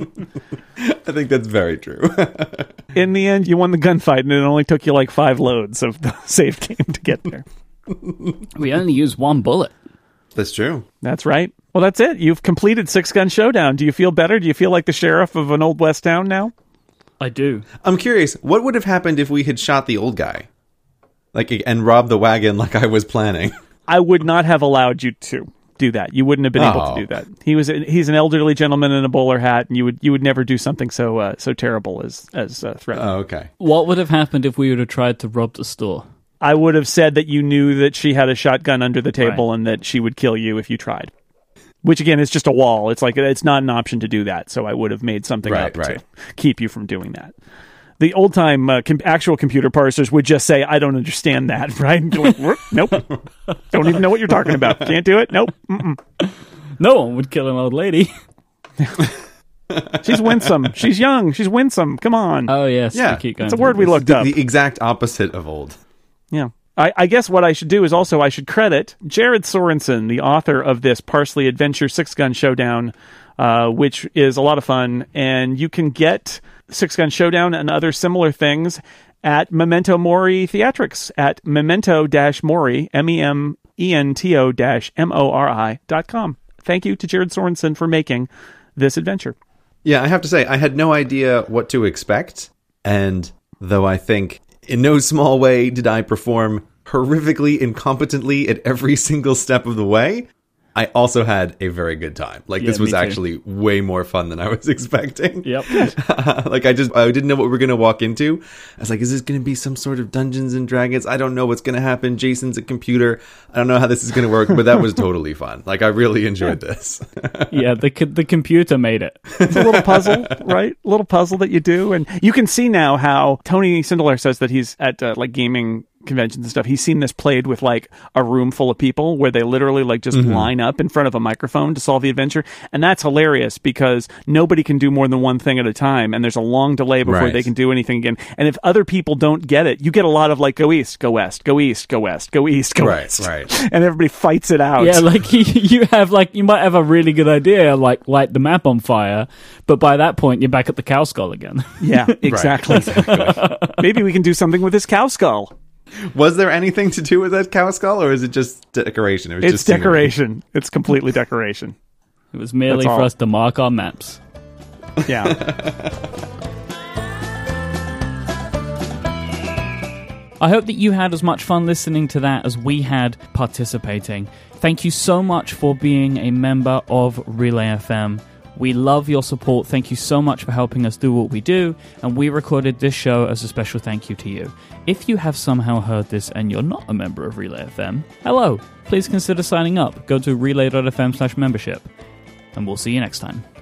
I think that's very true. In the end, you won the gunfight, and it only took you like 5 loads of the save game to get there. We only used 1 bullet. That's true. That's right. Well, that's it. You've completed Six Gun Showdown. Do you feel better? Do you feel like the sheriff of an old west town now? I do. I'm curious, what would have happened if we had shot the old guy? And robbed the wagon like I was planning? I would not have allowed you to do that. You wouldn't have been able to do that. He's an elderly gentleman in a bowler hat, and you would never do something so terrible as threatening. Oh, okay. What would have happened if we would have tried to rob the store? I would have said that you knew that she had a shotgun under the table and that she would kill you if you tried. Which, again, is just a wall. It's like, it's not an option to do that, so I would have made something up to keep you from doing that. The old-time actual computer parsers would just say, I don't understand that, right? And you're like, nope. Don't even know what you're talking about. Can't do it? Nope. Mm-mm. No one would kill an old lady. She's winsome. She's young. She's winsome. Come on. Oh, yes. Yeah. It's a word we looked up. The exact opposite of old. Yeah. I guess what I should do is also I should credit Jared Sorensen, the author of this Parsley Adventure Six Gun Showdown, which is a lot of fun. And you can get Six Gun Showdown and other similar things at Memento Mori Theatrics at memento-mori, memento-mori.com. Thank you to Jared Sorensen for making this adventure. Yeah, I have to say, I had no idea what to expect. And though I think in no small way did I perform horrifically incompetently at every single step of the way, I also had a very good time. This was actually way more fun than I was expecting. Yep. I didn't know what we were going to walk into. I was like, is this going to be some sort of Dungeons and Dragons? I don't know what's going to happen. Jason's a computer. I don't know how this is going to work, but that was totally fun. I really enjoyed this. Yeah, the computer made it. It's a little puzzle, right? A little puzzle that you do. And you can see now how Tony Sindelar says that he's at gaming conventions and stuff. He's seen this played with a room full of people where they literally just line up in front of a microphone to solve the adventure. And that's hilarious because nobody can do more than one thing at a time. And there's a long delay before they can do anything again. And if other people don't get it, you get a lot of go east, go west, go east, go west, go east, go west. Right. And everybody fights it out. Yeah, you might have a really good idea, light the map on fire, but by that point you're back at the cow skull again. Yeah, exactly. Maybe we can do something with this cow skull. Was there anything to do with that cow skull, or is it just decoration? It's just decoration. It's completely decoration. It was merely for us to mark our maps. Yeah. I hope that you had as much fun listening to that as we had participating. Thank you so much for being a member of Relay FM. We love your support. Thank you so much for helping us do what we do, and we recorded this show as a special thank you to you. If you have somehow heard this and you're not a member of Relay FM, hello, please consider signing up. Go to relay.fm/membership, and we'll see you next time.